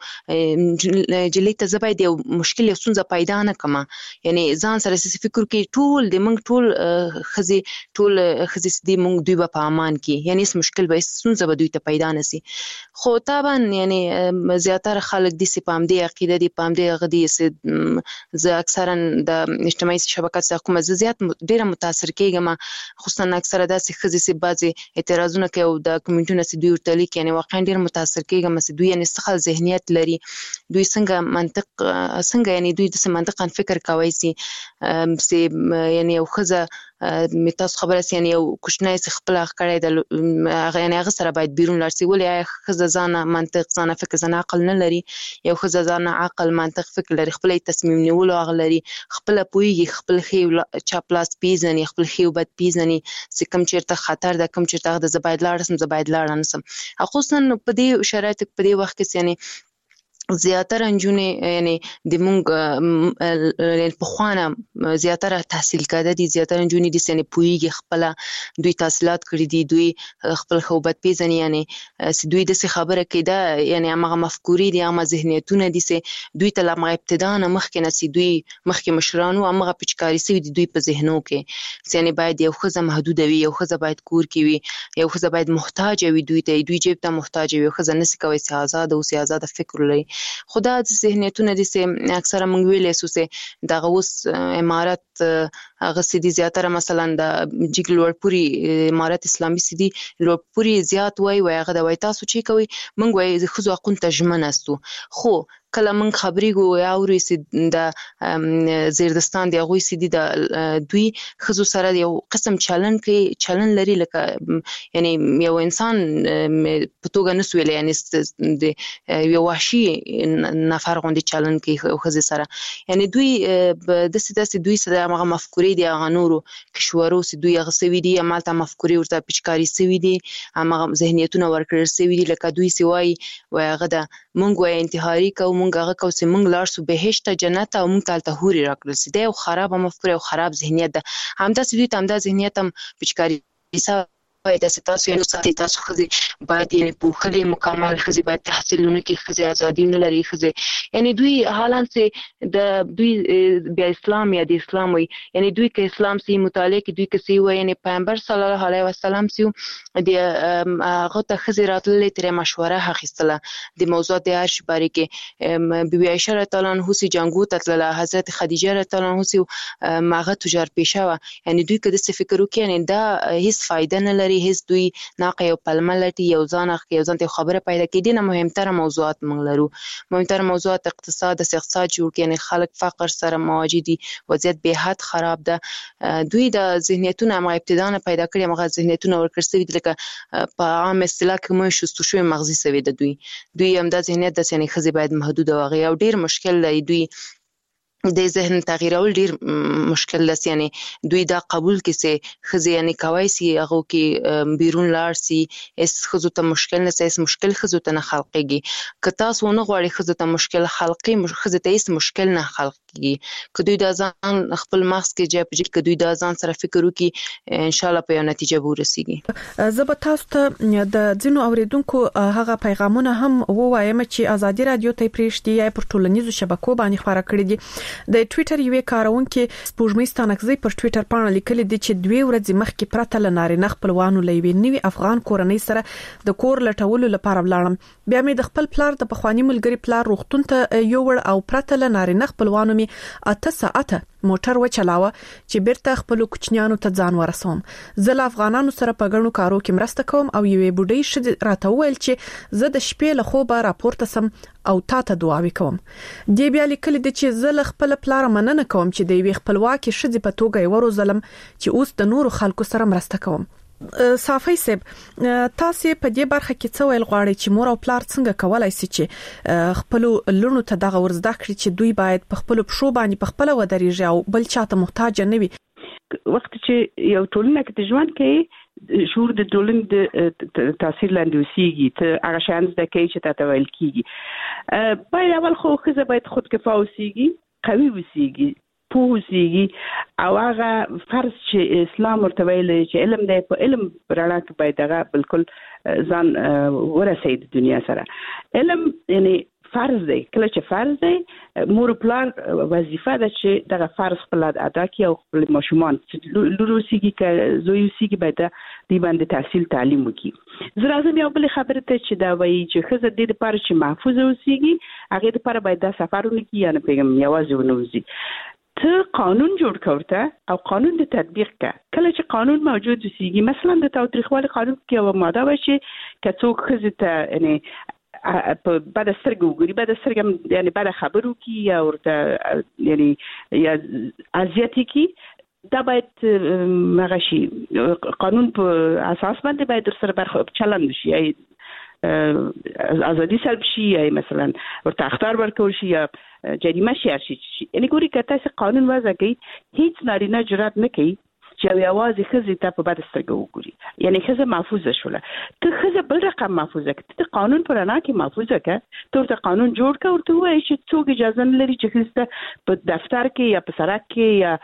جلې ته زباید یو مشکل یو څنګه پیدا نه کما یعنی ځان سره فکر کې ټول د موږ ټول خزه ټول خزه دې موږ دوی په امان کې یعنی اس مشکل به څنګه به دوی ته پیدا نسی خو طبعا یعنی زیاتره خلک د سپام دی عقیده دی پام دی غدي ز اکثرا د اجتماعي شبکات څخه کوم زیات ډیره متاثر کیږم خصوصا اکثره د خزه سي بعضي اعتراضونه کوي او د کمیونټونو سي دوی ورته لیک یعنی واقعا ډیر متاثر کیږم چې دوی یعنی څخه ذهنیت لري دوی څنګه منطق څنګه یعنی دوی د منطقاً فکر کوي سي سي یعنی یو خزه میتاس خبره سي یعنی یو کوښنۍ څخه خپل کړی د یعنی هغه سره باید بیرون لاړ سي ولې خزه ځان منطق ځان فکر ځان عقل نه لري یو خزه ځان عقل منطق فکر لري خپل تصمیم نیول هغه لري خپل پویږي خپل خي چا پلاس پیزنی خپل خي وبد پیزنی چې کوم چیرته خطر ده کوم چیرته د زباید لاړ سم زباید لاړ نسم خصوصا په دې شرایط په دې وخت کې یعنی زیاتره انجونه یعنی د مونږ په خوانه زیاتره تحصیل کړه دي زیاتره انجونه دي سنې پویږي خپل دوی تحصیلات کړی دي دوی خپل خوبت پیژني یعنی دوی د څه خبره کېده یعنی هغه مفکوري دي هغه ذهنیتونه دي سه دوی ته لمغه ابتدا نه مخکې نسی دوی مخکې مشرانو هغه پچکاری سي دي دوی په ذهنو کې یعنی باید یو خزه محدود وي یو خزه باید کور کې وي یو خزه باید محتاج وي دوی ته دوی جیب ته محتاج وي خزه نسی کوي سي آزاد او سي آزاد فکر لري خدا د ذهنیتونه دي چې اکثره موږ ویلې سوسه دغه اوس امارات هغه سدي زیاتره مثلا د جګل ورپوري امارات اسلامي سدي لورپوري زیات وای وای هغه د وای تاسو چې کوي موږ وای خو ځو اقون تجمن استو خو کله من خبري ګو یا اوري سي د زیردستان دی غوي سي د دوی خزو سره یو قسم چالن کې چالن لري لکه یعنی یو انسان په توګه نسویل یعنی د یو وحشي نفر غوندي چالن کې خزو سره یعنی دوی د سیده دوی سره هغه مفکورې دی هغه نورو کشورو سي دوی هغه سوي دي عملته مفکورې ورته پچکاری سوي دي هغه ذهنیتونه ورکړل سوي دي لکه دوی سوي وای هغه د مونږ وای انتحاري کو مونږ هغه کو چې مونږ لاړ سو بهشت جنت او مونږ تل ته هوري راکړل سي دا یو خراب مفکوره او خراب ذهنیت ده همدا سوي ته همدا ذهنیت هم پچکاری حساب باید تاسو یې نو ساتي تاسو خزي باید یې په خلي مکمل خزي باید تحصیلونه کې خزي ازادي نه لري خزي یعنی دوی حالان سه د دوی بیا اسلام یا د اسلام وي یعنی دوی کې اسلام سي مطالعه کې دوی کې سي وي یعنی پیغمبر صلی الله علیه وسلم سي د هغه ته خزي راتللې تر مشوره اخیستله د موضوع د عرش باره کې بي بي عائشه رضی الله عنها سي جنگو تتله حضرت خدیجه رضی الله عنها سي ماغه تجار پیشه و یعنی دوی کې د فکر وکړي یعنی دا هیڅ فائدہ نه لري هیڅ دوی ناقه یو پلمه لټي یو ځان یو ځان ته خبره پیدا کړي. نه مهمتره موضوعات موږ لرو. مهمتره موضوعات اقتصاد اقتصاد جوړ کړي، یعنی خلک فقر سره مواجه دي، وضعیت به حد خراب ده. دوی د ذهنیتونو هم ابتدا نه پیدا کړي، هغه ذهنیتونه ورکړ شوي دي لکه په عام اصطلاح کې مو شستو شوی مغزي سوي د دوی دوی هم د ذهنیت د یعنی ښځې باید محدود واغې او ډیر مشکل دی. دوی د ذهن تغییرول ډیر مشکل دی، یعنی دوی دا قبول کې سي ښځې یعنی کوي سي هغه کې بیرون لاړ سي، اس ښځو ته مشکل نه سي، اس مشکل ښځو ته نه خلقيږي. که تاسو نه غواړئ ښځو ته مشکل خلقي، ښځې ته هیڅ مشکل نه خلقيږي. که دوی دا ځان خپل مغز کې جای په جای که دوی دا ځان سره فکر وکړي، ان شاء الله په یو نتیجه به ورسیږي. زه به تاسو ته د ځینو اوریدونکو هغه پیغامونه هم ووایم چې ازادي رادیو ته پریښتي یا پر ټولنیزو شبکو باندې خبره کړې دي. د ټوئیټر یو کارونکو سپوږمۍ ستانکزی پر ټوئیټر باندې لیکلي دي چې دوی ورځې مخکې پرته لنارینه خپلوانو لوي نوي افغان کورنۍ سره د کور لټولو لپاره ولاړم. بیا مې د خپل پلار د پخوانی ملګری پلار روغتون ته یو ور او پرته لنارینه خپلوانو می اته ساعته موټر وچلاوه چې بیرته خپل کوچنیانو ته ځان ورسوم. زه له افغانانو سره په ګڼو کارو کې مرسته کوم او یوې بډای شې راته وویل چې زه د شپې له خوبه راپورته سم او تا ته دعاوې کوم. دی بیا لیکل دي چې زه له خپل پلار مننه کوم چې د یوې خپلواکي ښځې په توګه یې وروزلم چې اوس د نورو خلکو سره مرسته کوم. صافی صاحب، تاسو په دې برخه کې څه ویل غواړئ چې مور او پلار څنګه کولای شي چې خپل لونو ته دغه ورزده کړي چې دوی باید په خپل پښو باندې په خپل ودرېږي او بل چاته محتاج نه وي؟ وخت چې یو ټولنه کې ژوند کوي، شعور د ټولنې د تاثیر لاندې اوسېږي، ته هغه شیان زده کوي چې تاسو ویل کیږي. باید اول خو ښځه باید خودکفا اوسېږي، قوي اوسېږي، پوه اوسېږي او هغه فرض چې اسلام ورته ویلی چې علم دی، په علم رڼا کې باید هغه بالکل ځان ورسوي د دنیا سره. علم یعنی فرض دی. کله چې فرض دی، مور پلار وظیفه ده چې دغه فرض خپل ادا کړي او خپل ماشومان چې لور اوسېږي که زوی اوسېږي باید دوی باندې تحصیل تعلیم وکړي. زه راځم یو بلې خبرې ته چې دا وایي چې ښځه دې دپاره چې محفوظه اوسېږي، هغې دپاره باید دا سفر ونه کړي یا نه پوهېږم یوازې ونه وځي. ته قانون جوړ کړه او قانون د تطبیق کړه. کله چې قانون موجود وسیږي، مثلا د تاوتریخوالي قانون کې یو ماده وایي چې که څوک ښځې ته یعنی په بده سترګه وګوري، بده سترګه یعنی بده خبرو کې یا ورته یعنی یا اذیت کې، دا باید هغه شي قانون په اساس باندې باید سره برخه چلند شي، ازادي سلب شي یا مثلا ورته اختیار ورکول شي یا جریمه شي هر شي. یعنی ګوري که تاسو قانون وضع کړئ، هیڅ نارینه جرأت نه کوي چې یوازې ښځې ته په بده سترګه وګوري. یعنی ښځه محفوظه شوله. ته ښځه بل رقم محفوظه کړه، ته قانون په رڼا کې محفوظه کړه، ته ورته قانون جوړ کړه، ورته ووایي چې څوک اجازه نه لري چې ښځې ته په دفتر کې یا په سړک کې یا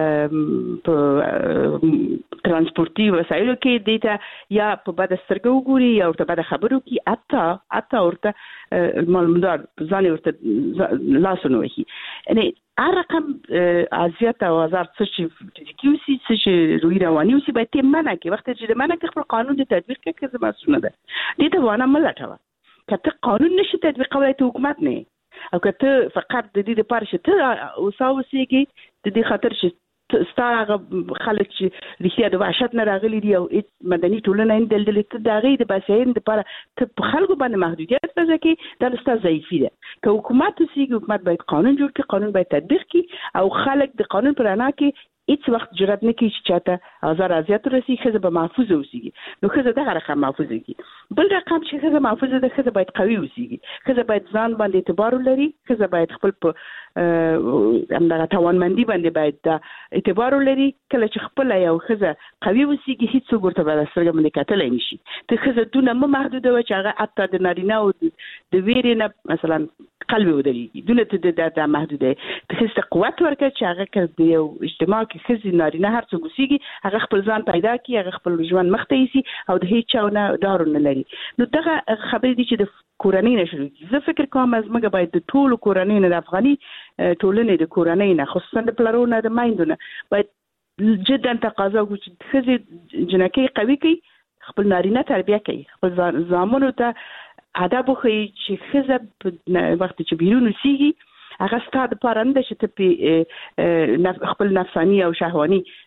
په ترانسپورتي وسایلو کې دې ته یا په بده سترګه وګوري یا ورته بده خبرو کې، حتی حتی ورته معلومدار ځان ورته لاس ونه وهي. یعنی هر رقم اذیت او آزار څه چې فزیکي اوسي، څه چې روحي رواني اوسي، باید یې منع کړي. وخت چې د منع کړي خپل قانون د تطبیق کړي، که زما سونه ده دې ته وانه مه لټوه. که ته قانون نشي تطبیقولی، ته حکومت نه، او که ته فقط د دې دپاره چې ته اوسا اوسېږي، د دې خاطر چې ستا هغه خلک چې رښتیا د وحشت نه راغلي دي او هېڅ مدني ټولنه یې دلدلې، ته د هغې د باسیاینې دپاره ته په خلکو باندې محدودیت وضع کړي، دا ستا ضعیفي ده. که حکومت اوسېږي، حکومت باید قانون جوړ کړي، قانون باید تطبیق کړي او خلک د قانون په رڼا کې هیڅ وخت جرأت نه کوي چې چاته آزار اذیت ورسي. ښځه به محفوظه اوسېږي، نو ښځه دغه رقم محفوظه کړي. بل رقم چې ښځه محفوظه ده، ښځه باید قوي اوسېږي، ښځه باید ځان باندې اعتبار ولري، ښځه باید خپل په همدغه توانمندي باندې باید دا اعتبار ولري. کله چې خپله یو ښځه قوي اوسېږي، هېڅوک ورته بده سترګه باندې کتلی نه شي. ته ښځه دونه مه محدوده وه چې هغه حتی د نارینه او د ویرې نه مثلا قلب ودرېږي، دونه ته دا محدوده یې. ته ښځې ته قوت ورکړه چې هغه که د یو اجتماع کې ښځې نارینه هر څوک اوسېږي، هغه خپل ځان پیدا کړي، هغه خپل ژوند مخ ته یوسي او د هېڅ چا نه ډار نه لري. نو دغه خبرې دي چې د کورنۍ نه شروع کړي. زه فکر کوم زموږ باید د ټولو کورنۍ نه، د افغاني ټولنې د کورنۍ نه، خصوصا د پلرو نه، د میندو نه، باید جدا تقاضا وکړو چې ښځې جنکۍ قوي کړي، خپل نارینه تربیه کوي، خپل زامنو ته ادب وښیي چې ښځه په وخت چې بیرون اوسېږي، هغه ستا دپاره نه ده چې ته پې خپل نفساني او شهواني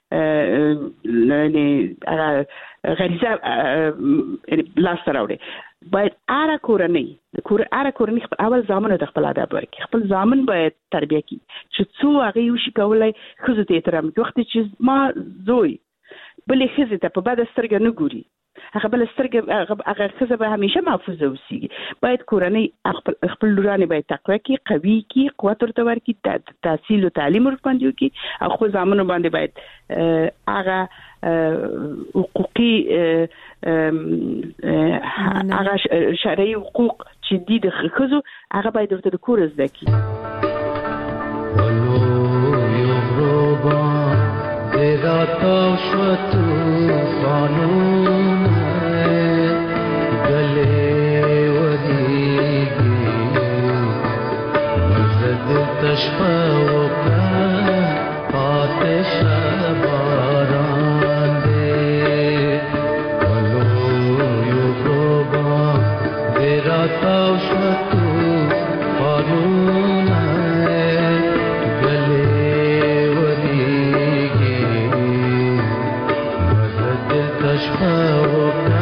یعنی غریزه لاس راوړي باید اره کورنۍ کور اره کورنۍ خپل اول ځامن د خپل ادب ورکړي خپل ځامن باید تربیه کړي چې څو هغه یو شي کولای خزو ته احترام کوي وخت چې ما زوی بلې خزه ته په بد سترګه نه ګوري هغه بل سترګه هغه خزه به همیشه محفوظه وسی باید کورنۍ خپل خپل لورانه باید تقوا کې قوي کې قوت ورته ورکړي تحصیل او تعلیم ورپاندې کې او خو ځامن باندې باید هغه حقوقي هغه شرعي حقوق چې دي د خزو هغه باید ورته د کور زده کی ولو یغربا دیراتا شتو قانون گلے ودیگی مزد تشفا وکا پاتش باران دے ولو یغربا دیراتا شتو قانون گلے ودیگی مزد تشفا وکا